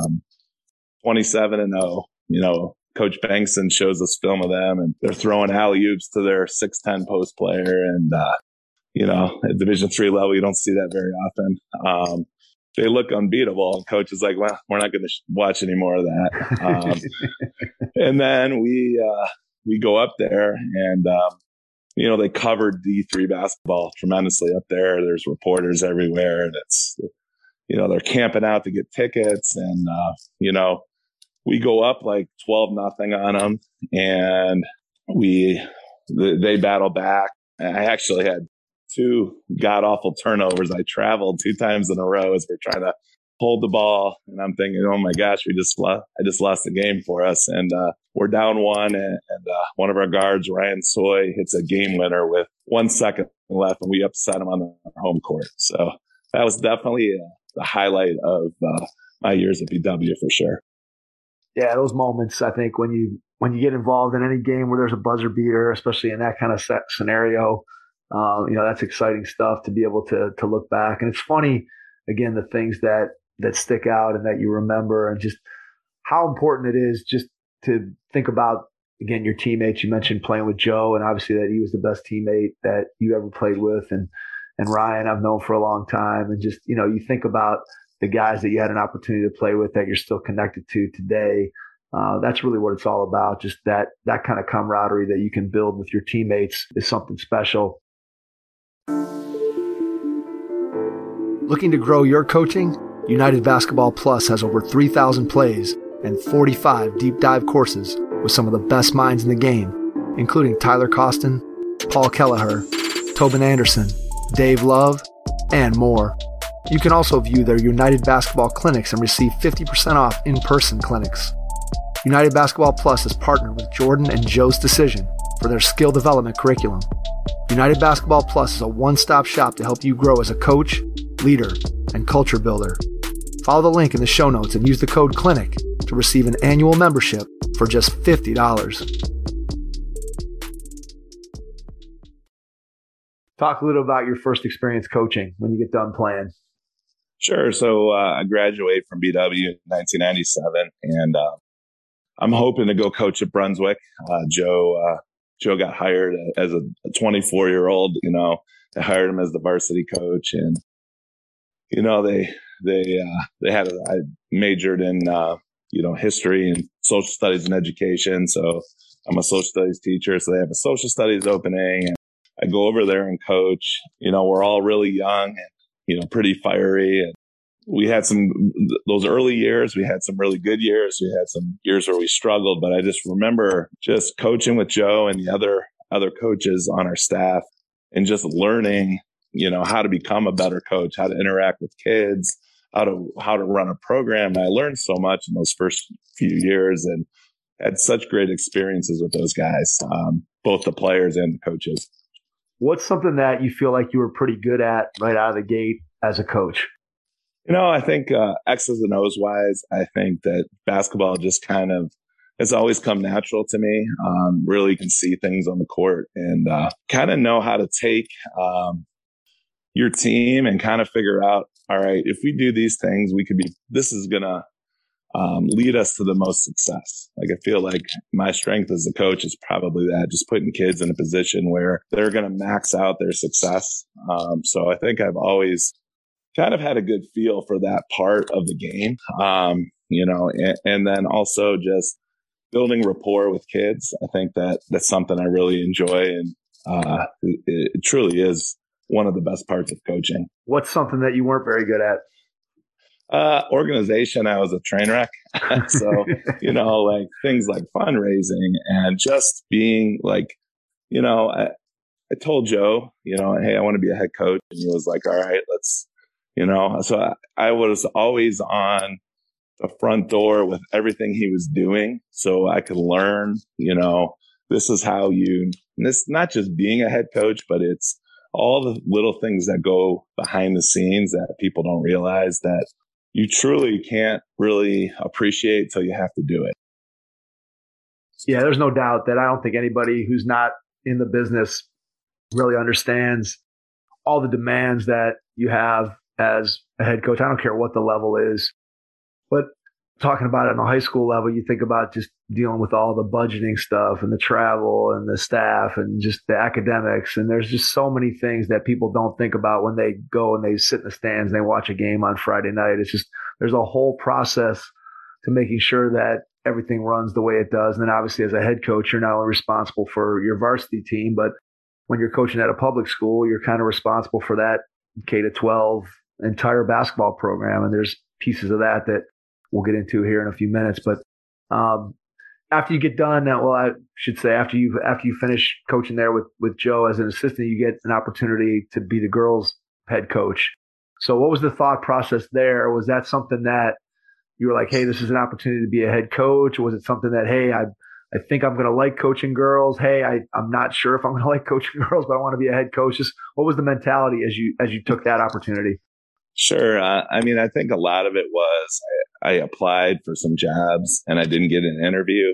27-0. Coach Bankson shows us film of them, and they're throwing alley-oops to their 6'10" post player. And, at Division III level, you don't see that very often. They look unbeatable. And coach is like, well, we're not going to watch any more of that. And then we go up there, and, they covered D3 basketball tremendously up there. There's reporters everywhere, and it's, they're camping out to get tickets. And, we go up like 12-0 on them, and they battle back. I actually had 2 god-awful turnovers. I traveled 2 times in a row as we're trying to hold the ball. And I'm thinking, oh my gosh, I just lost the game for us. And we're down 1, and one of our guards, Ryan Soy, hits a game winner with 1 second left, and we upset him on the home court. So that was definitely the highlight of my years at BW for sure. Yeah, those moments, I think, when you get involved in any game where there's a buzzer beater, especially in that kind of scenario, that's exciting stuff to be able to look back. And it's funny, again, the things that stick out and that you remember, and just how important it is just to think about, again, your teammates. You mentioned playing with Joe, and obviously that he was the best teammate that you ever played with. And Ryan, I've known for a long time. And just, you think about the guys that you had an opportunity to play with that you're still connected to today. That's really what it's all about. Just that kind of camaraderie that you can build with your teammates is something special. Looking to grow your coaching? United Basketball Plus has over 3,000 plays and 45 deep dive courses with some of the best minds in the game, including Tyler Costin, Paul Kelleher, Tobin Anderson, Dave Love, and more. You can also view their United Basketball clinics and receive 50% off in-person clinics. United Basketball Plus has partnered with Jordan and Joe's Decision for their skill development curriculum. United Basketball Plus is a one-stop shop to help you grow as a coach, leader, and culture builder. Follow the link in the show notes and use the code CLINIC to receive an annual membership for just $50. Talk a little about your first experience coaching when you get done playing. Sure. So I graduated from BW in 1997, and I'm hoping to go coach at Brunswick. Joe got hired as a 24-year-old. They hired him as the varsity coach, and they had I majored in history and social studies and education. So I'm a social studies teacher. So they have a social studies opening, and I go over there and coach. We're all really young and pretty fiery, and we had those early years. We had some really good years. We had some years where we struggled, but I just remember just coaching with Joe and the other coaches on our staff and just learning, how to become a better coach, how to interact with kids, how to run a program. And I learned so much in those first few years and had such great experiences with those guys, both the players and the coaches. What's something that you feel like you were pretty good at right out of the gate as a coach? I think X's and O's wise, I think that basketball just kind of has always come natural to me. Really can see things on the court and kind of know how to take your team and kind of figure out, all right, if we do these things, this is going to lead us to the most success. Like, I feel like my strength as a coach is probably that, just putting kids in a position where they're going to max out their success. So I think I've always kind of had a good feel for that part of the game, and then also just building rapport with kids. I think that's something I really enjoy, and it truly is one of the best parts of coaching. What's something that you weren't very good at? Organization. I was a train wreck. So, like things like fundraising and just being like, I told Joe, hey, I want to be a head coach. And he was like, all right, let's, so I was always on the front door with everything he was doing so I could learn, this is how it's not just being a head coach, but it's all the little things that go behind the scenes that people don't realize that you truly can't really appreciate till you have to do it. Yeah, there's no doubt that I don't think anybody who's not in the business really understands all the demands that you have as a head coach. I don't care what the level is, but talking about it on the high school level, you think about just dealing with all the budgeting stuff and the travel and the staff and just the academics. And there's just so many things that people don't think about when they go and they sit in the stands and they watch a game on Friday night. It's just, there's a whole process to making sure that everything runs the way it does. And then obviously as a head coach, you're not only responsible for your varsity team, but when you're coaching at a public school, you're kind of responsible for that K-12 entire basketball program. And there's pieces of that we'll get into here in a few minutes. But after you get done, I should say after you finish coaching there with Joe as an assistant, you get an opportunity to be the girls' head coach. So what was the thought process there? Was that something that you were like, hey, this is an opportunity to be a head coach? Or was it something that, hey, I think I'm going to like coaching girls. Hey, I'm not sure if I'm going to like coaching girls, but I want to be a head coach. Just what was the mentality as you took that opportunity? Sure. I think a lot of it was I applied for some jobs and I didn't get an interview.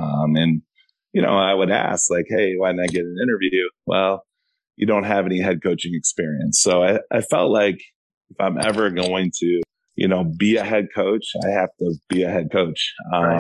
I would ask like, hey, why didn't I get an interview? Well, you don't have any head coaching experience. So I felt like if I'm ever going to, be a head coach, I have to be a head coach. Right.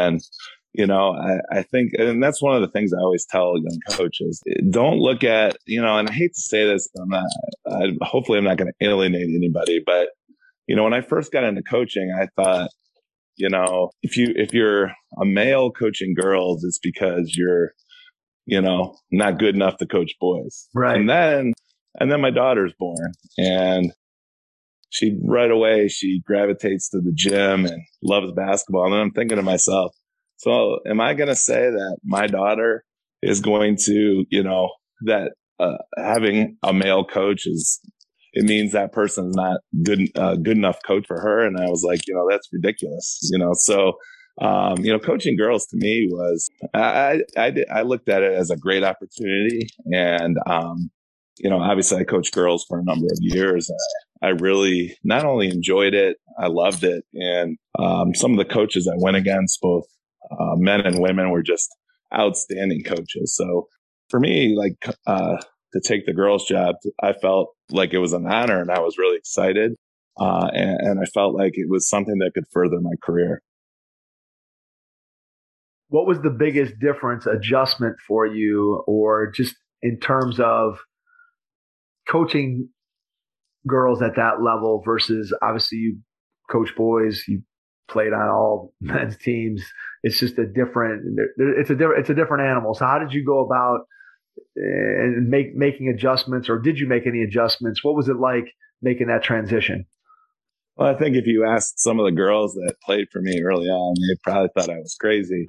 I think, and that's one of the things I always tell young coaches, don't look at, and I hate to say this, hopefully I'm not going to alienate anybody, but, when I first got into coaching, I thought, if you're a male coaching girls, it's because you're, not good enough to coach boys. Right. And then my daughter's born and right away, she gravitates to the gym and loves basketball. And then I'm thinking to myself, so am I going to say that my daughter is going to, that having a male coach it means that person's not good enough coach for her? And I was like, that's ridiculous, So, coaching girls to me was, I looked at it as a great opportunity. And, obviously I coached girls for a number of years. I really not only enjoyed it, I loved it. And some of the coaches I went against, both men and women, were just outstanding coaches. So for me, to take the girls' job, I felt like it was an honor, and I was really excited. And I felt like it was something that could further my career. What was the biggest adjustment for you, or just in terms of coaching girls at that level versus obviously you coach boys, you played on all men's teams. It's just a different animal. So how did you go about making adjustments, or did you make any adjustments? What was it like making that transition? Well, I think if you asked some of the girls that played for me early on, they probably thought I was crazy.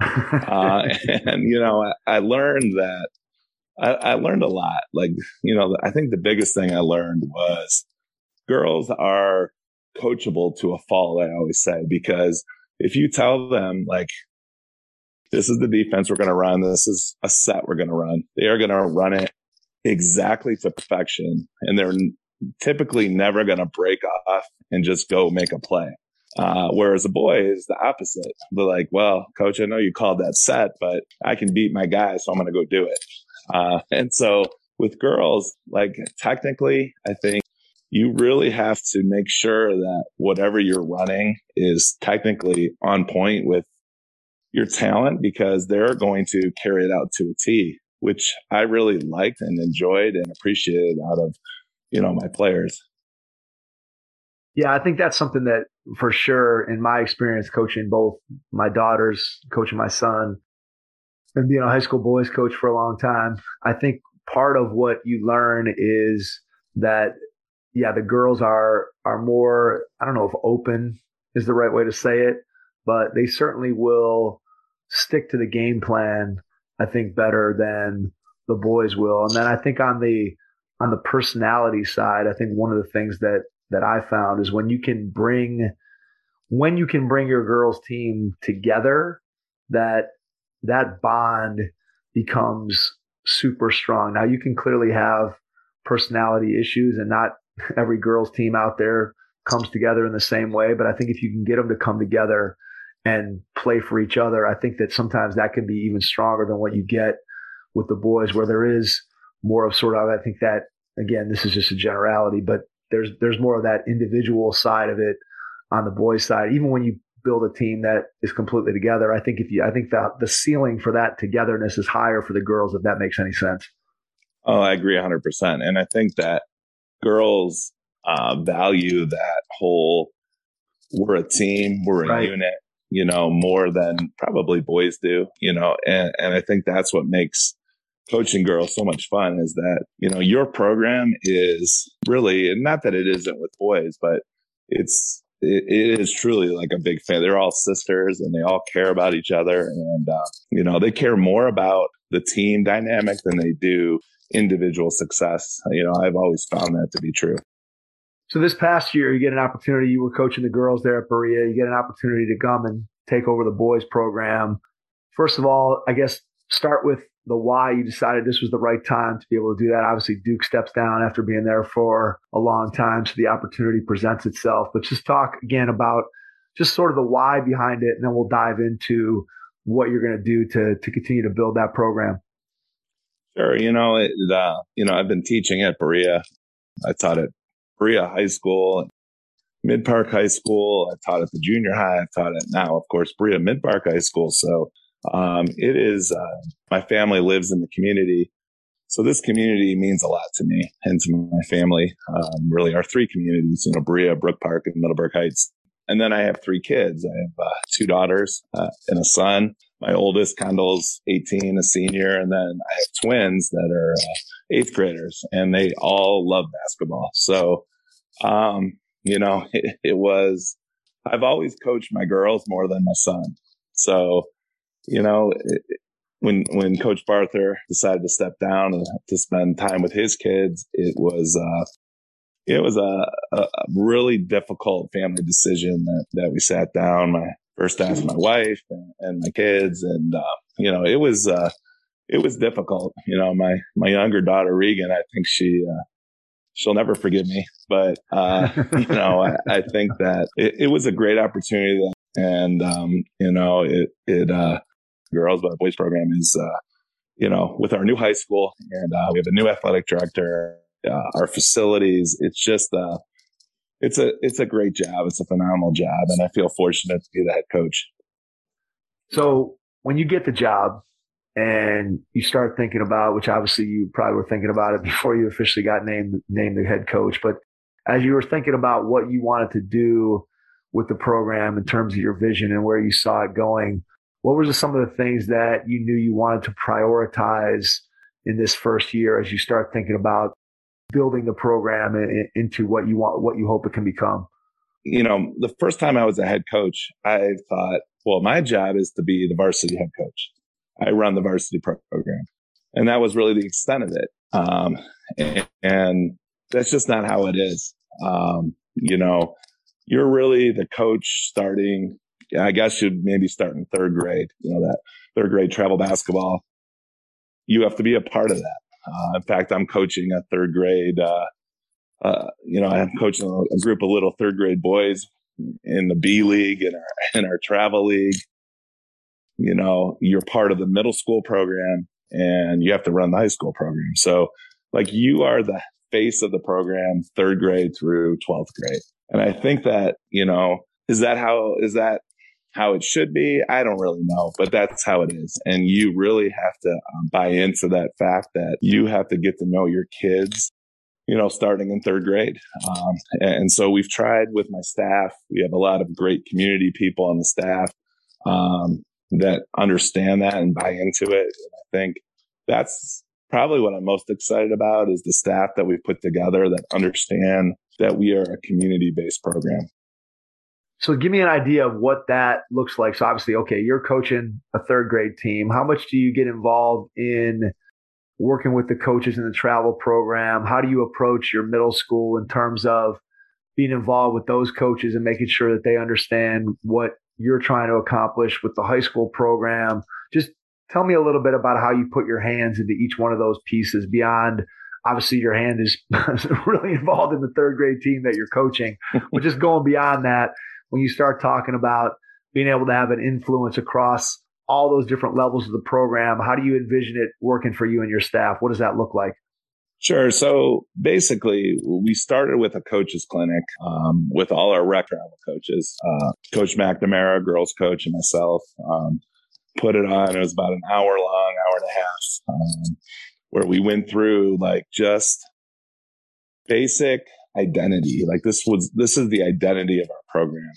And, I learned that I learned a lot. I think the biggest thing I learned was girls are coachable to a fault, I always say, because if you tell them, this is the defense we're going to run, this is a set we're going to run, they are going to run it exactly to perfection. And they're typically never going to break off and just go make a play. Whereas a boy is the opposite. They're like, well, coach, I know you called that set, but I can beat my guy, so I'm going to go do it. And so with girls, technically, I think you really have to make sure that whatever you're running is technically on point with your talent, because they're going to carry it out to a T, which I really liked and enjoyed and appreciated out of, my players. Yeah, I think that's something that for sure, in my experience coaching both my daughters, coaching my son, and being a high school boys coach for a long time, I think part of what you learn is that, the girls are more, I don't know if open is the right way to say it, but they certainly will stick to the game plan, I think, better than the boys will. And then I think on the personality side, I think one of the things that I found is when you can bring your girls' team together, that bond becomes super strong. Now, you can clearly have personality issues, and not every girls' team out there comes together in the same way. But I think if you can get them to come together and play for each other, I think that sometimes that can be even stronger than what you get with the boys, where there is more of sort of, I think that, again, this is just a generality, but there's more of that individual side of it on the boys' side. Even when you build a team that is completely together, I think that the ceiling for that togetherness is higher for the girls, if that makes any sense. Oh, I agree 100%. And I think that girls value that whole, we're a team, we're a unit, more than probably boys do, and I think that's what makes coaching girls so much fun, is that, your program is really, and not that it isn't with boys, but it is truly like a big family. They're all sisters and they all care about each other. And, they care more about the team dynamic than they do individual success. I've always found that to be true. So this past year, you get an opportunity. You were coaching the girls there at Berea. You get an opportunity to come and take over the boys program. First of all, I guess start with the why you decided this was the right time to be able to do that. Obviously, Duke steps down after being there for a long time, so the opportunity presents itself. But just talk again about just sort of the why behind it, and then we'll dive into what you're going to do to continue to build that program. Sure. I've been teaching at Berea. I taught at Berea High School, Mid Park High School. I taught at the junior high. I taught at now, of course, Berea Mid Park High School. So it is, my family lives in the community. So this community means a lot to me and to my family. Really our three communities, Berea, Brook Park, and Middleburg Heights. And then I have three kids. I have two daughters and a son. My oldest, Kendall's 18, a senior. And then I have twins that are eighth graders, and they all love basketball. So, it was, I've always coached my girls more than my son. So, when Coach Barther decided to step down and to spend time with his kids, it was a really difficult family decision that we sat down. I first asked my wife and my kids, and it it was difficult. My younger daughter, Regan, I think she'll never forgive me, but, I think that it was a great opportunity and, girls, but boys program is, with our new high school and, we have a new athletic director, our facilities, it's just, it's a great job. It's a phenomenal job. And I feel fortunate to be the head coach. So when you get the job and you start thinking about, which obviously you probably were thinking about it before you officially got named the head coach, but as you were thinking about what you wanted to do with the program in terms of your vision and where you saw it going, what were some of the things that you knew you wanted to prioritize in this first year as you start thinking about building the program into what you want, what you hope it can become? The first time I was a head coach, I thought, well, my job is to be the varsity head coach. I run the varsity program. And that was really the extent of it. And that's just not how it is. You're really the coach starting, I guess you'd maybe start in third grade, that third grade travel basketball. You have to be a part of that. In fact, I'm coaching a third grade, I'm coaching a group of little third grade boys in the B League and our travel league. You're part of the middle school program and you have to run the high school program. So you are the face of the program, third grade through 12th grade. And I think that, is that how it should be? I don't really know, but that's how it is. And you really have to buy into that fact that you have to get to know your kids, starting in third grade. And so we've tried with my staff. We have a lot of great community people on the staff that understand that and buy into it. And I think that's probably what I'm most excited about is the staff that we've put together that understand that we are a community-based program. So give me an idea of what that looks like. So obviously, okay, you're coaching a third grade team. How much do you get involved in working with the coaches in the travel program? How do you approach your middle school in terms of being involved with those coaches and making sure that they understand what you're trying to accomplish with the high school program? Just tell me a little bit about how you put your hands into each one of those pieces beyond, obviously your hand is really involved in the third grade team that you're coaching, but just going beyond that, when you start talking about being able to have an influence across all those different levels of the program, how do you envision it working for you and your staff? What does that look like? Sure. So basically, we started with a coaches clinic with all our rec travel coaches, Coach McNamara, girls coach, and myself. Put it on. It was about an hour long, hour and a half, where we went through just basic identity. This is the identity of our program.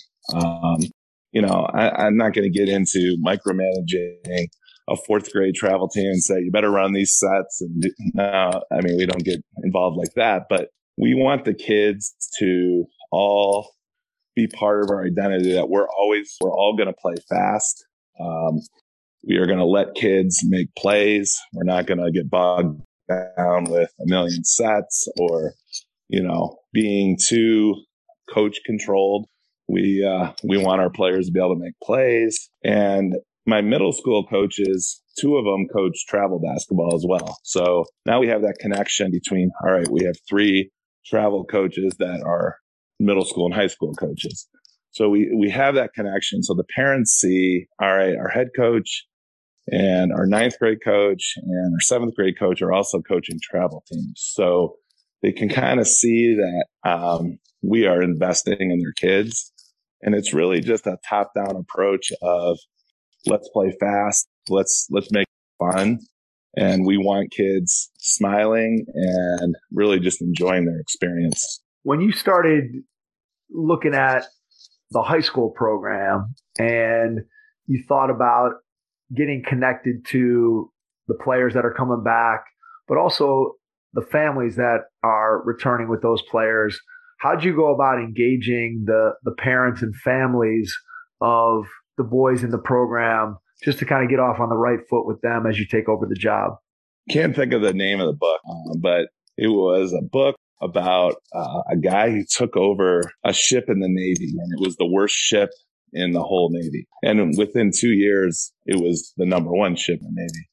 I'm not going to get into micromanaging a fourth grade travel team and say, you better run these sets. And we don't get involved like that, but we want the kids to all be part of our identity that we're all going to play fast. We are going to let kids make plays. We're not going to get bogged down with a million sets or, being too coach controlled. We want our players to be able to make plays. And my middle school coaches, two of them coach travel basketball as well. So now we have that connection between, all right, we have three travel coaches that are middle school and high school coaches. So we have that connection. So the parents see, all right, our head coach and our ninth grade coach and our seventh grade coach are also coaching travel teams. So they can kind of see that we are investing in their kids. And it's really just a top-down approach of let's play fast, let's make it fun. And we want kids smiling and really just enjoying their experience. When you started looking at the high school program and you thought about getting connected to the players that are coming back, but also the families that are returning with those players, how'd you go about engaging the parents and families of the boys in the program just to kind of get off on the right foot with them as you take over the job? Can't think of the name of the book, but it was a book about a guy who took over a ship in the Navy, and it was the worst ship in the whole Navy. And within 2 years, it was the number one ship in the Navy.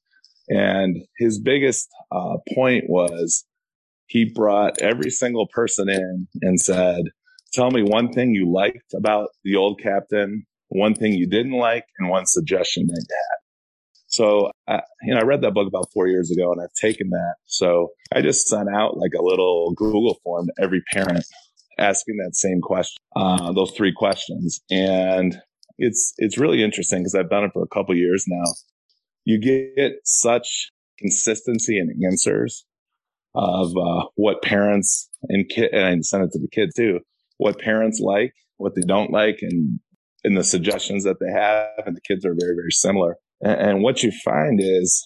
And his biggest point was he brought every single person in and said, tell me one thing you liked about the old captain, one thing you didn't like, and one suggestion that you had. So, I read that book about 4 years ago, and I've taken that. So I just sent out like a little Google form to every parent asking that same question, those 3 questions. And it's really interesting because I've done it for a couple of years now. You get such consistency in answers of what parents and I send it to the kids too, what parents like, what they don't like, and the suggestions that they have, and the kids are very, very similar. And what you find is,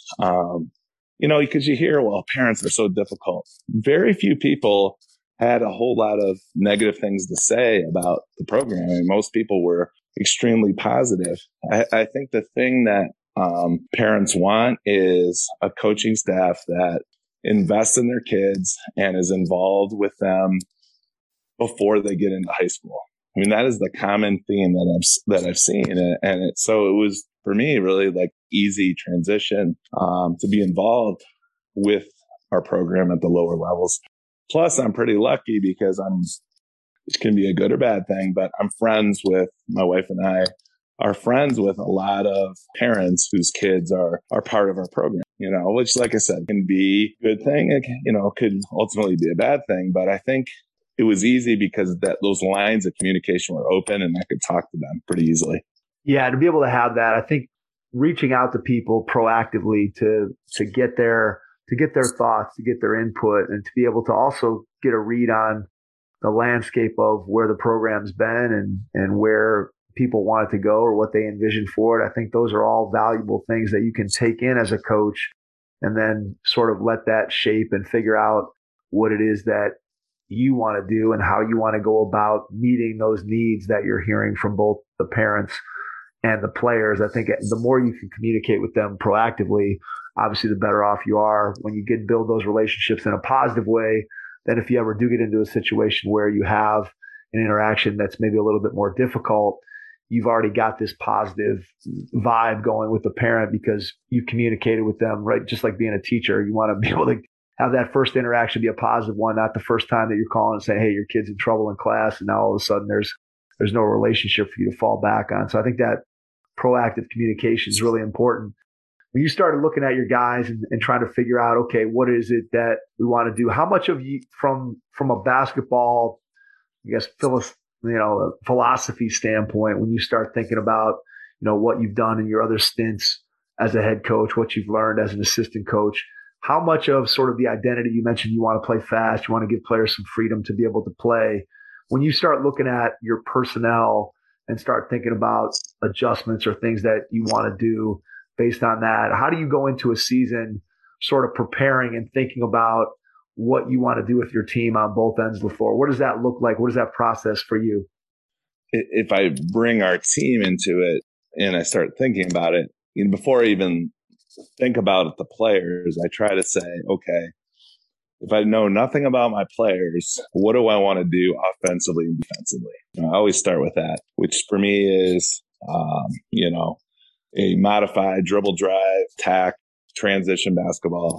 because you hear, well, parents are so difficult. Very few people had a whole lot of negative things to say about the program. I mean, most people were extremely positive. I think the thing that parents want is a coaching staff that invests in their kids and is involved with them before they get into high school. I mean, that is the common theme that I've seen. And so it was, for me, really like easy transition to be involved with our program at the lower levels. Plus, I'm pretty lucky because which can be a good or bad thing, but I'm friends with, my wife and I are friends with a lot of parents whose kids are part of our program, which, like I said, can be a good thing. It could ultimately be a bad thing, but I think it was easy because those lines of communication were open and I could talk to them pretty easily. Yeah, to be able to have that, I think reaching out to people proactively to get their thoughts, to get their input, and to be able to also get a read on the landscape of where the program's been and where people want it to go or what they envision for it. I think those are all valuable things that you can take in as a coach and then sort of let that shape and figure out what it is that you want to do and how you want to go about meeting those needs that you're hearing from both the parents and the players. I think the more you can communicate with them proactively, obviously the better off you are when you build those relationships in a positive way. Then if you ever do get into a situation where you have an interaction that's maybe a little bit more difficult, you've already got this positive vibe going with the parent because you've communicated with them, right? Just like being a teacher, you want to be able to have that first interaction be a positive one, not the first time that you're calling and saying, hey, your kid's in trouble in class, and now all of a sudden there's no relationship for you to fall back on. So I think that proactive communication is really important. When you started looking at your guys and trying to figure out, okay, what is it that we want to do? How much of you from a basketball, I guess, philosophy standpoint, when you start thinking about, what you've done in your other stints as a head coach, what you've learned as an assistant coach, how much of sort of the identity, you mentioned you want to play fast, you want to give players some freedom to be able to play. When you start looking at your personnel and start thinking about adjustments or things that you want to do based on that, how do you go into a season sort of preparing and thinking about what you want to do with your team on both ends of the floor? What does that look like? What is that process for you? If I bring our team into it and I start thinking about it, before I even think about the players, I try to say, okay, if I know nothing about my players, what do I want to do offensively and defensively? I always start with that, which for me is, a modified dribble drive, tack, transition basketball.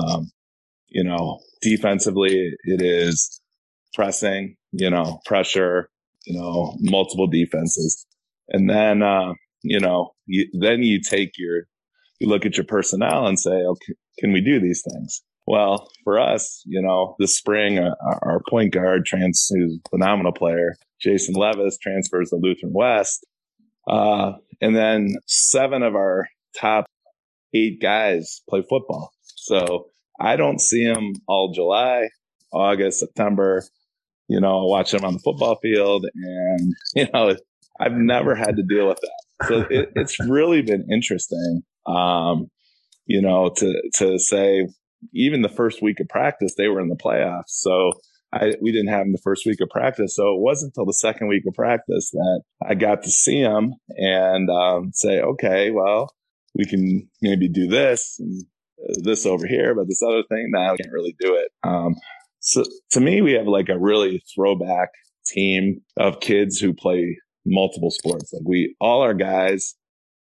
Defensively, it is pressing, pressure, multiple defenses. And then, then you look at your personnel and say, okay, can we do these things? Well, for us, this spring, our point guard, who's a phenomenal player, Jason Levis, transfers to Lutheran West. And then 7 of our top 8 guys play football. So I don't see them all July, August, September, watch them on the football field. And, I've never had to deal with that. So it's really been interesting, to say, even the first week of practice, they were in the playoffs. So we didn't have them the first week of practice. So it wasn't until the second week of practice that I got to see them and say, okay, well, we can maybe do this and this over here, but this other thing, now we can't really do it. So to me, we have like a really throwback team of kids who play multiple sports. Like all our guys,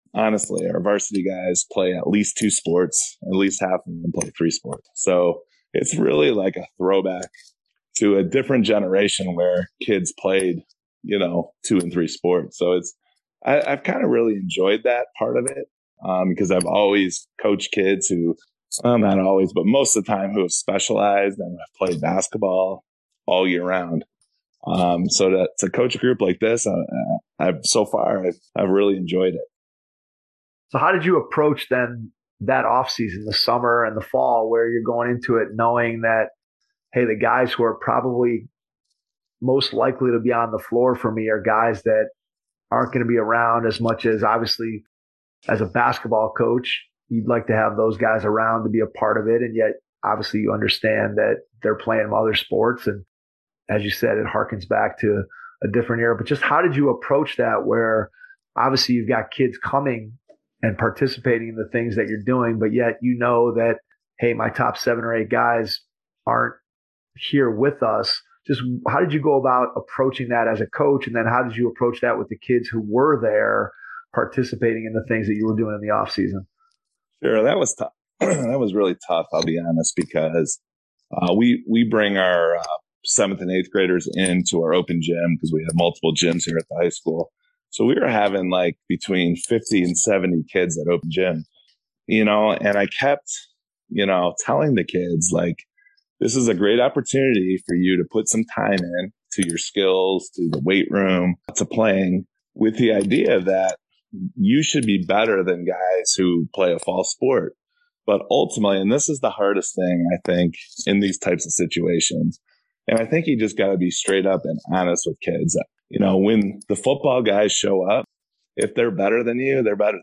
honestly, our varsity guys play at least 2 sports, at least half of them play 3 sports. So it's really like a throwback to a different generation where kids played, 2 and 3 sports. So I've kind of really enjoyed that part of it because I've always coached kids who, well, not always, but most of the time who have specialized and have played basketball all year round. So to coach a group like this, I've really enjoyed it. So how did you approach then that off season, the summer and the fall, where you're going into it knowing that, hey, the guys who are probably most likely to be on the floor for me are guys that aren't going to be around as much as, obviously, as a basketball coach, you'd like to have those guys around to be a part of it. And yet, obviously, you understand that they're playing other sports. And as you said, it harkens back to a different era. But just how did you approach that where obviously you've got kids coming and participating in the things that you're doing, but yet you know that, hey, my top 7 or 8 guys aren't here with us. Just how did you go about approaching that as a coach? And then how did you approach that with the kids who were there participating in the things that you were doing in the off season? Sure. That was tough. That was really tough, I'll be honest, because we bring our 7th and 8th graders into our open gym because we have multiple gyms here at the high school. So we were having like between 50 and 70 kids at open gym, and I kept, telling the kids, like, this is a great opportunity for you to put some time in to your skills, to the weight room, to playing, with the idea that you should be better than guys who play a fall sport. But ultimately, and this is the hardest thing, I think, in these types of situations, and I think you just got to be straight up and honest with kids. When the football guys show up, if they're better than you, they're better.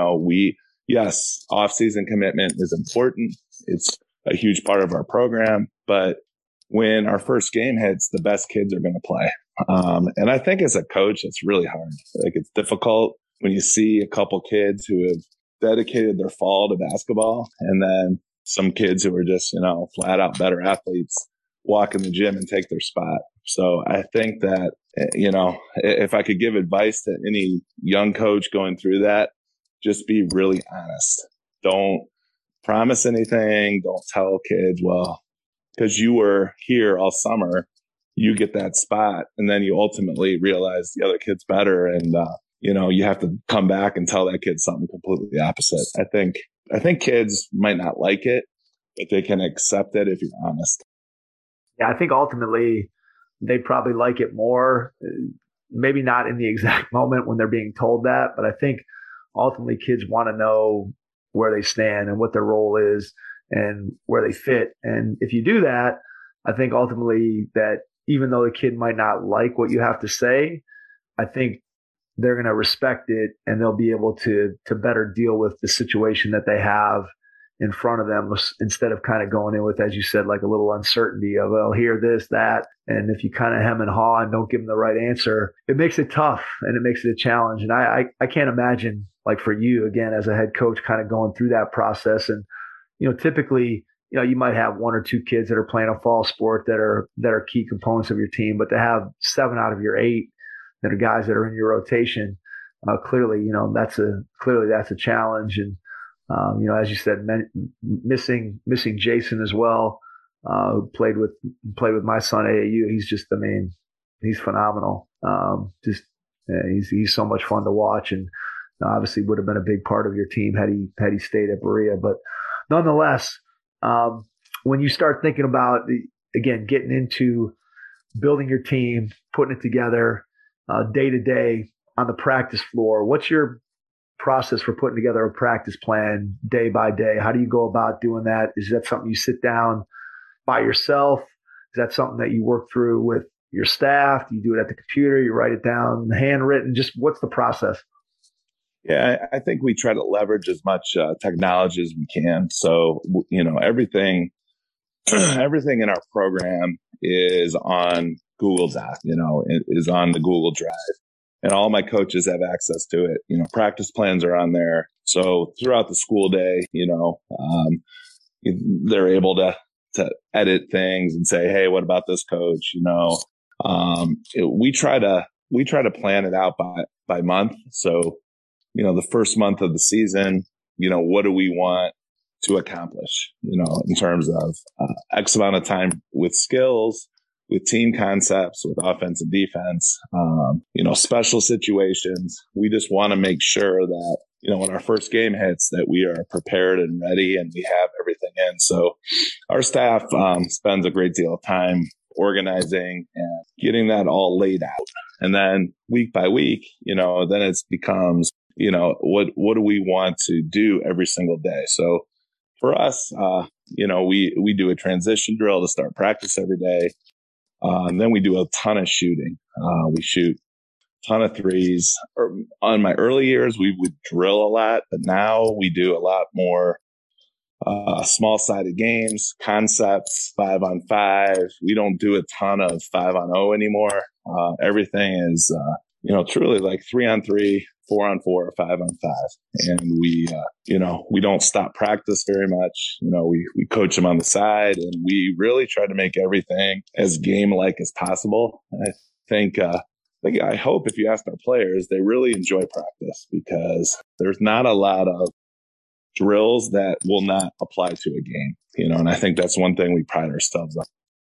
Yes, off-season commitment is important. It's a huge part of our program. But when our first game hits, the best kids are going to play. And I think as a coach, it's really hard. Like, it's difficult when you see a couple kids who have dedicated their fall to basketball and then some kids who are just, flat out better athletes walk in the gym and take their spot. So I think that, if I could give advice to any young coach going through that, just be really honest. Don't promise anything. Don't tell kids, well, because you were here all summer, you get that spot. And then you ultimately realize the other kid's better. And, you have to come back and tell that kid something completely opposite. I think kids might not like it, but they can accept it if you're honest. Yeah, I think ultimately they probably like it more, maybe not in the exact moment when they're being told that, but I think ultimately kids want to know where they stand and what their role is and where they fit. And if you do that, I think ultimately that even though the kid might not like what you have to say, I think they're going to respect it and they'll be able to better deal with the situation that they have in front of them instead of kind of going in with, as you said, like a little uncertainty of, well, here, this, that. And if you kind of hem and haw and don't give them the right answer, it makes it tough and it makes it a challenge. And I can't imagine, like, for you, again, as a head coach, kind of going through that process. And, typically, you might have 1 or 2 kids that are playing a fall sport that are key components of your team, but to have 7 out of your 8 that are guys that are in your rotation, clearly, that's a challenge. And, as you said, missing Jason as well, who played with my son AAU. He's just, he's phenomenal. He's so much fun to watch, and obviously would have been a big part of your team had he stayed at Berea. But nonetheless, when you start thinking about again getting into building your team, putting it together day to day on the practice floor, what's your process for putting together a practice plan day by day? How do you go about doing that? Is that something you sit down by yourself? Is that something that you work through with your staff? Do you do it at the computer? You write it down, handwritten? Just what's the process? Yeah, I think we try to leverage as much technology as we can. So, everything in our program is on Google Doc, it is on the Google Drive. And all my coaches have access to it. Practice plans are on there. So throughout the school day, they're able to edit things and say, hey, what about this coach? We try to plan it out by month. So, the first month of the season, what do we want to accomplish, in terms of X amount of time with skills, with team concepts, with offense and defense, special situations. We just want to make sure that, when our first game hits, that we are prepared and ready and we have everything in. So our staff spends a great deal of time organizing and getting that all laid out. And then week by week, then it becomes, what do we want to do every single day? So for us, we do a transition drill to start practice every day. And then we do a ton of shooting. We shoot a ton of threes. On my early years, we would drill a lot, but now we do a lot more small-sided games, concepts, 5-on-5. We don't do a ton of 5-on-0 anymore. Everything is, truly like 3-on-3, 4-on-4, or 5-on-5. And we don't stop practice very much. We coach them on the side, and we really try to make everything as game-like as possible. And I hope if you ask our players, they really enjoy practice, because there's not a lot of drills that will not apply to a game, and I think that's one thing we pride ourselves on.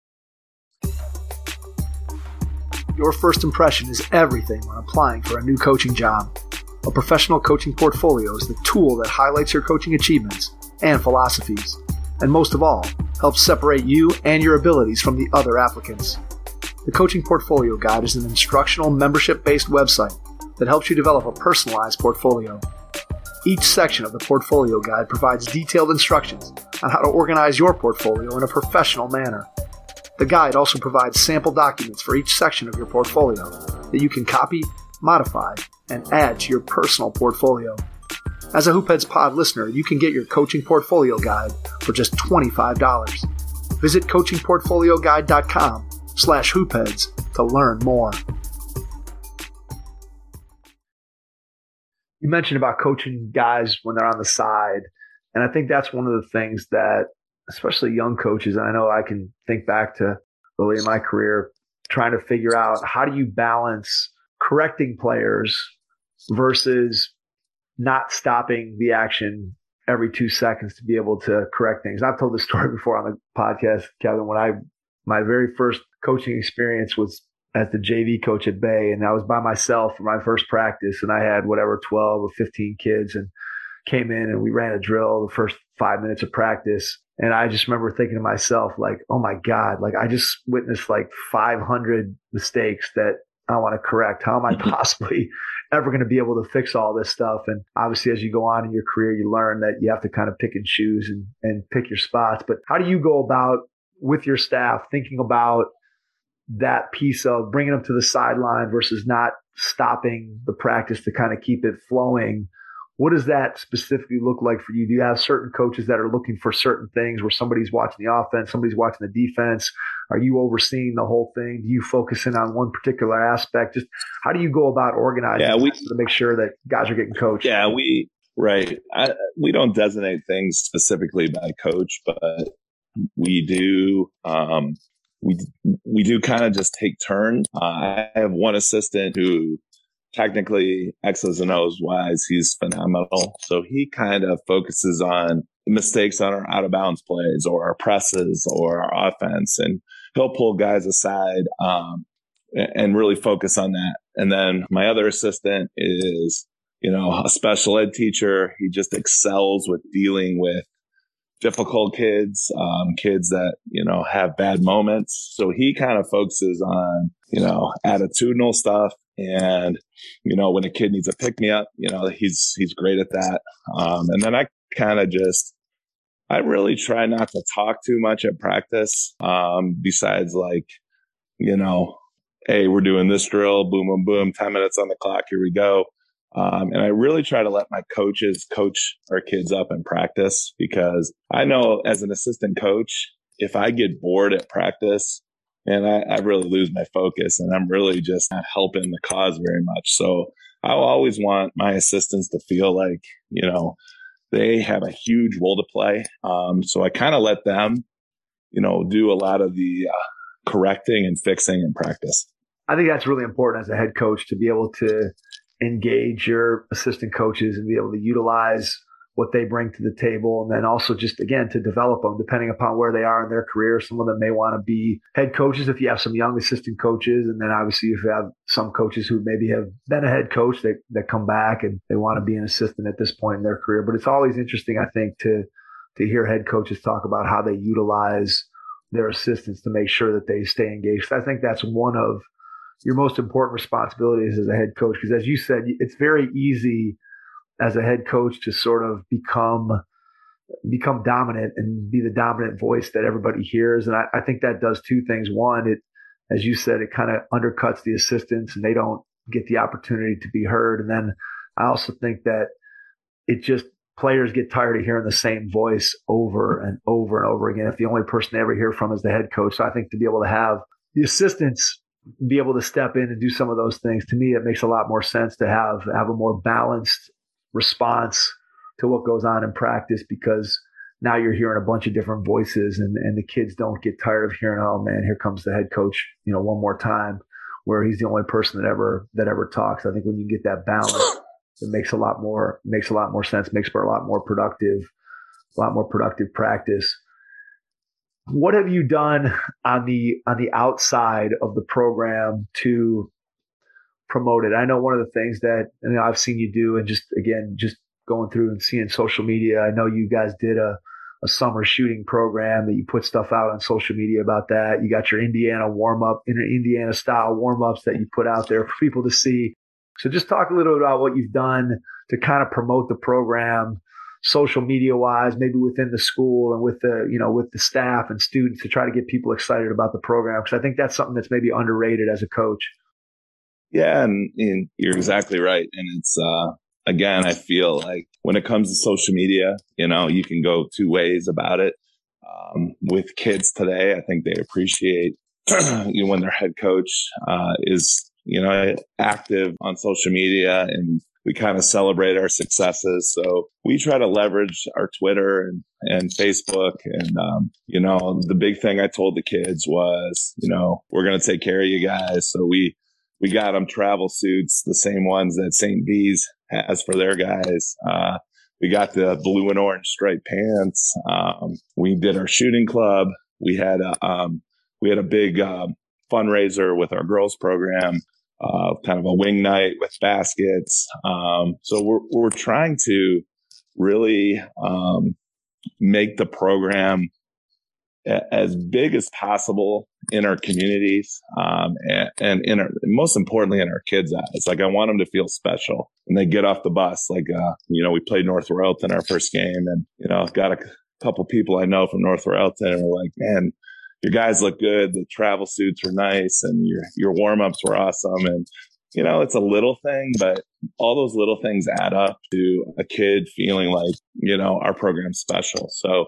Your first impression is everything when applying for a new coaching job. A professional coaching portfolio is the tool that highlights your coaching achievements and philosophies, and most of all, helps separate you and your abilities from the other applicants. The Coaching Portfolio Guide is an instructional, membership-based website that helps you develop a personalized portfolio. Each section of the Portfolio Guide provides detailed instructions on how to organize your portfolio in a professional manner. The guide also provides sample documents for each section of your portfolio that you can copy, modify, and add to your personal portfolio. As a Hoopheads Pod listener, you can get your Coaching Portfolio Guide for just $25. Visit coachingportfolioguide.com/hoopheads to learn more. You mentioned about coaching guys when they're on the side, and I think that's one of the things that, especially young coaches, and I know I can think back to early in my career, trying to figure out how do you balance correcting players versus not stopping the action every 2 seconds to be able to correct things. I've told this story before on the podcast, Kevin, when my very first coaching experience was as the JV coach at Bay, and I was by myself for my first practice, and I had 12 or 15 kids, and came in and we ran a drill the first 5 minutes of practice. And I just remember thinking to myself, like, oh my God, like I just witnessed like 500 mistakes that I want to correct. How am I possibly ever going to be able to fix all this stuff? And obviously, as you go on in your career, you learn that you have to kind of pick and choose and pick your spots. But how do you go about with your staff thinking about that piece of bringing them to the sideline versus not stopping the practice to kind of keep it flowing? What does that specifically look like for you? Do you have certain coaches that are looking for certain things where somebody's watching the offense, somebody's watching the defense? Are you overseeing the whole thing? Do you focus in on one particular aspect? Just how do you go about organizing to make sure that guys are getting coached? Yeah, we don't designate things specifically by coach, but we do we do kind of just take turns. I have one assistant who technically X's and O's wise, he's phenomenal. So he kind of focuses on mistakes on our out of bounds plays or our presses or our offense. And he'll pull guys aside and really focus on that. And then my other assistant is, a special ed teacher. He just excels with dealing with difficult kids, kids that, have bad moments. So he kind of focuses on, attitudinal stuff. And, when a kid needs a pick me up, he's great at that. And then I really try not to talk too much at practice. Besides hey, we're doing this drill, boom, boom, boom, 10 minutes on the clock. Here we go. And I really try to let my coaches coach our kids up in practice, because I know as an assistant coach, if I get bored at practice, and I really lose my focus, and I'm really just not helping the cause very much. So I always want my assistants to feel like, they have a huge role to play. So I kind of let them, do a lot of the correcting and fixing in practice. I think that's really important as a head coach to be able to engage your assistant coaches and be able to utilize what they bring to the table. And then also just, again, to develop them depending upon where they are in their career. Some of them may want to be head coaches if you have some young assistant coaches. And then obviously if you have some coaches who maybe have been a head coach that come back and they want to be an assistant at this point in their career. But it's always interesting, I think, to hear head coaches talk about how they utilize their assistants to make sure that they stay engaged. I think that's one of your most important responsibilities as a head coach. Because as you said, it's very easy as a head coach to sort of become dominant and be the dominant voice that everybody hears. And I think that does two things. One, as you said, it kind of undercuts the assistants and they don't get the opportunity to be heard. And then I also think that players get tired of hearing the same voice over and over and over again if the only person they ever hear from is the head coach. So I think to be able to have the assistants be able to step in and do some of those things, to me, it makes a lot more sense to have a more balanced response to what goes on in practice, because now you're hearing a bunch of different voices and the kids don't get tired of hearing, oh man, here comes the head coach, one more time, where he's the only person that ever talks. I think when you get that balance, it makes a lot more sense, makes for a lot more productive practice. What have you done on the outside of the program to promote it? I know one of the things that I've seen you do, and just going through and seeing social media, I know you guys did a summer shooting program that you put stuff out on social media about that. You got your Indiana Indiana style warm-ups that you put out there for people to see. So just talk a little bit about what you've done to kind of promote the program social media wise, maybe within the school and with the staff and students, to try to get people excited about the program. Because I think that's something that's maybe underrated as a coach. Yeah. And you're exactly right. And it's, again, I feel like when it comes to social media, you can go two ways about it. With kids today, I think they appreciate when their head coach is, active on social media, and we kind of celebrate our successes. So we try to leverage our Twitter and Facebook. And, the big thing I told the kids was, we're going to take care of you guys. So we got them travel suits, the same ones that St. B's has for their guys. We got the blue and orange striped pants. We did our shooting club. We had a big fundraiser with our girls program, kind of a wing night with baskets. So we're trying to really make the program as big as possible in our communities, and most importantly in our kids' eyes. Like, I want them to feel special when they get off the bus. Like, we played North Royalton our first game, and got a couple people I know from North Royalton, and were like, man, your guys look good. The travel suits were nice, and your warm-ups were awesome. And it's a little thing, but all those little things add up to a kid feeling like our program's special. So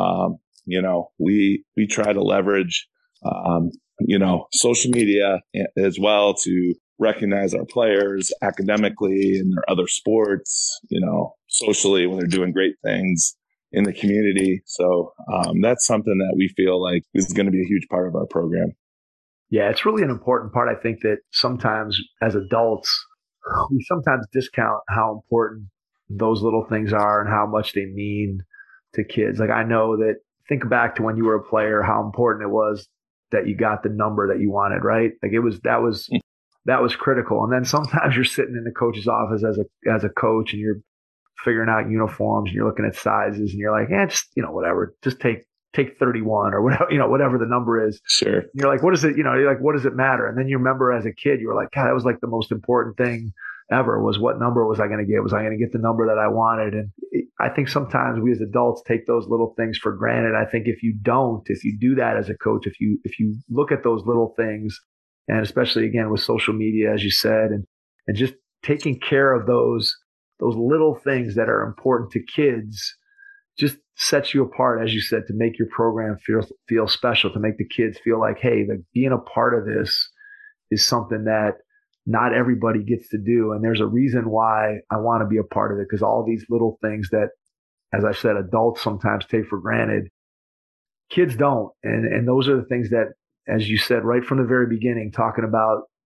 we try to leverage social media as well to recognize our players academically in their other sports, socially when they're doing great things in the community. So that's something that we feel like is going to be a huge part of our program. Yeah, it's really an important part. I think that sometimes as adults, we sometimes discount how important those little things are and how much they mean to kids. Like, I know that, think back to when you were a player, how important it was that you got the number that you wanted, right? Like, that was critical. And then sometimes you're sitting in the coach's office as a coach, and you're figuring out uniforms, and you're looking at sizes, and you're like, just, whatever, just take 31 or whatever, whatever the number is. Sure. And you're like, what is it? You're like, what does it matter? And then you remember as a kid, you were like, God, that was like the most important thing ever, was what number was I going to get? Was I going to get the number that I wanted? And I think sometimes we as adults take those little things for granted. I think if you do that as a coach, if you look at those little things, and especially again with social media, as you said, and just taking care of those little things that are important to kids, just sets you apart, as you said, to make your program feel special, to make the kids feel like, hey, being a part of this is something that not everybody gets to do. And there's a reason why I want to be a part of it, because all these little things that, as I said, adults sometimes take for granted, kids don't. And those are the things that, as you said, right from the very beginning, talking about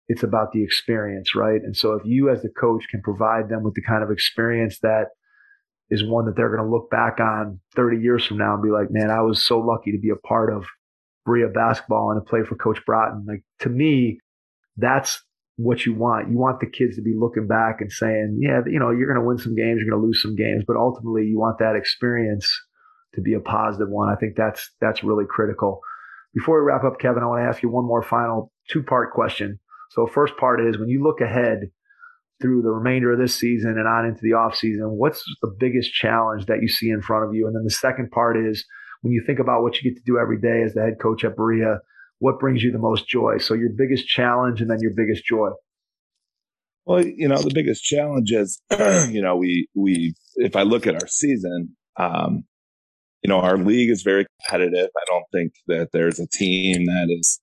it's about the experience, right? And so if you as the coach can provide them with the kind of experience that is one that they're going to look back on 30 years from now and be like, man, I was so lucky to be a part of Berea basketball and to play for Coach Broughton. Like, to me, that's what you want. You want the kids to be looking back and saying, yeah, you're going to win some games, you're going to lose some games, but ultimately you want that experience to be a positive one. I think that's really critical. Before we wrap up, Kevin, I want to ask you one more final 2-part question. So first part is, when you look ahead through the remainder of this season and on into the off season, what's the biggest challenge that you see in front of you? And then the second part is, when you think about what you get to do every day as the head coach at Berea, what brings you the most joy? So your biggest challenge and then your biggest joy. Well, the biggest challenge is, we if I look at our season, our league is very competitive. I don't think that there's a team that is,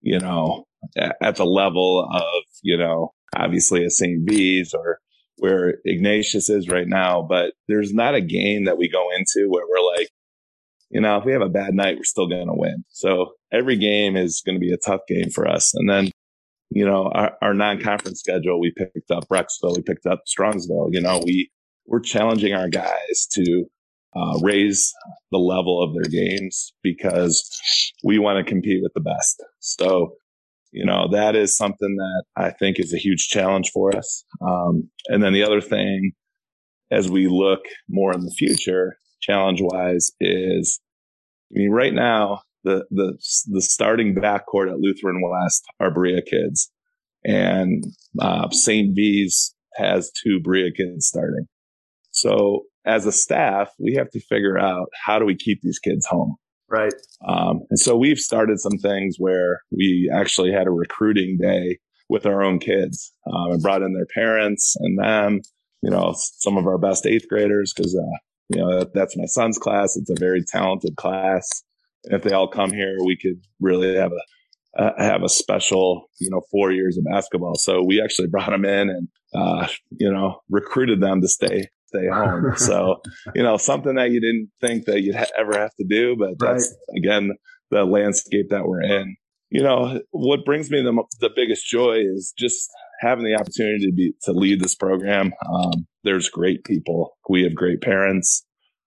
at the level of, obviously a St. V's or where Ignatius is right now, but there's not a game that we go into where we're like, if we have a bad night, we're still going to win. So every game is going to be a tough game for us. And then, our non-conference schedule, we picked up Brecksville, we picked up Strongsville. We're challenging our guys to raise the level of their games because we want to compete with the best. So, that is something that I think is a huge challenge for us. And then the other thing, as we look more in the future, challenge-wise, is, right now, the starting backcourt at Lutheran West are Berea kids, and St. V's has 2 Berea kids starting. So as a staff, we have to figure out, how do we keep these kids home? Right. And so we've started some things where we actually had a recruiting day with our own kids, and brought in their parents and them, some of our best 8th graders, because, that's my son's class. It's a very talented class. And if they all come here, we could really have a special, 4 years of basketball. So we actually brought them in and, recruited them to stay home. So, something that you didn't think that you'd ever have to do, but that's, again, the landscape that we're in. What brings me the biggest joy is just having the opportunity to lead this program. There's great people. We have great parents.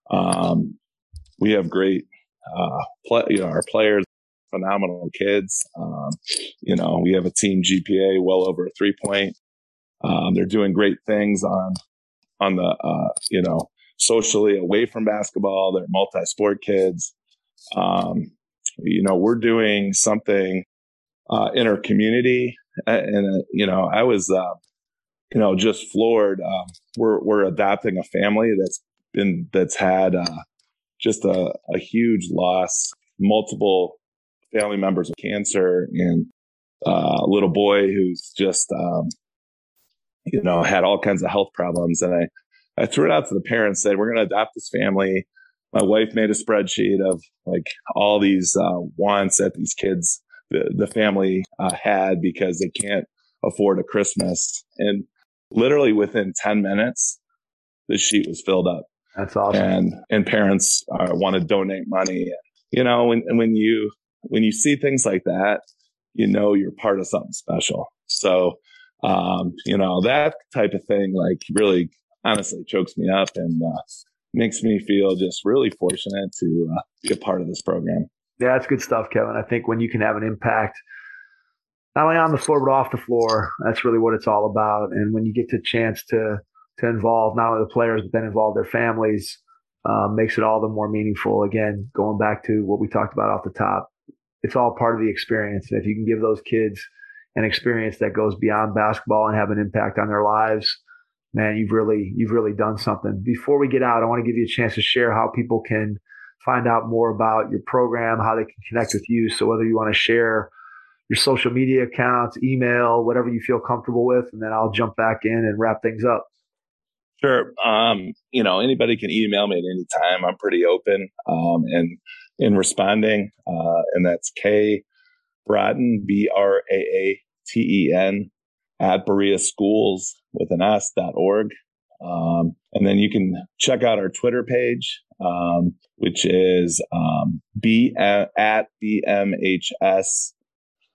We have great, our players, phenomenal kids. We have a team GPA well over a 3-point. They're doing great things on the, socially away from basketball. They're multi-sport kids. We're doing something in our community. And, I was, just floored. We're adopting a family that's had just a huge loss, multiple family members with cancer, and a little boy who's just, had all kinds of health problems. And I threw it out to the parents, said, we're going to adopt this family. My wife made a spreadsheet of like all these wants that these kids, the family had, because they can't afford a Christmas. And literally within 10 minutes, the sheet was filled up. That's awesome. And parents want to donate money. When you see things like that, you're part of something special. So, that type of thing, like, really honestly chokes me up and makes me feel just really fortunate to be a part of this program. Yeah, that's good stuff, Kevin. I think when you can have an impact, not only on the floor, but off the floor, that's really what it's all about. And when you get the chance to involve not only the players, but then involve their families, makes it all the more meaningful. Again, going back to what we talked about off the top, it's all part of the experience. And if you can give those kids an experience that goes beyond basketball and have an impact on their lives, man, you've really done something. Before we get out, I want to give you a chance to share how people can find out more about your program, how they can connect with you. So whether you want to share your social media accounts, email, whatever you feel comfortable with, and then I'll jump back in and wrap things up. Sure. Anybody can email me at any time. I'm pretty open and in responding. And that's K Broughton, BRAATEN at Berea Schools with an S.org. And then you can check out our Twitter page, which is at BMHS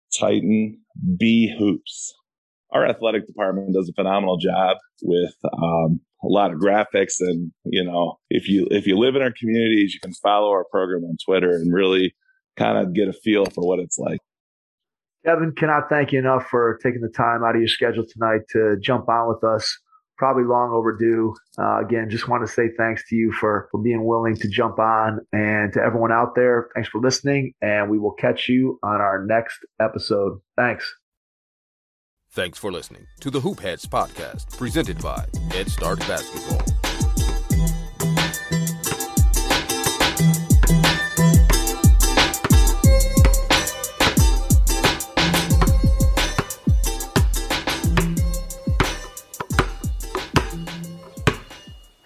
Titan B Hoops. Our athletic department does a phenomenal job with a lot of graphics. And, if you live in our communities, you can follow our program on Twitter and really kind of get a feel for what it's like. Kevin, cannot thank you enough for taking the time out of your schedule tonight to jump on with us. Probably long overdue. Again, just want to say thanks to you for being willing to jump on, and to everyone out there, thanks for listening, and we will catch you on our next episode. Thanks. Thanks for listening to the Hoop Heads podcast, presented by Head Start Basketball.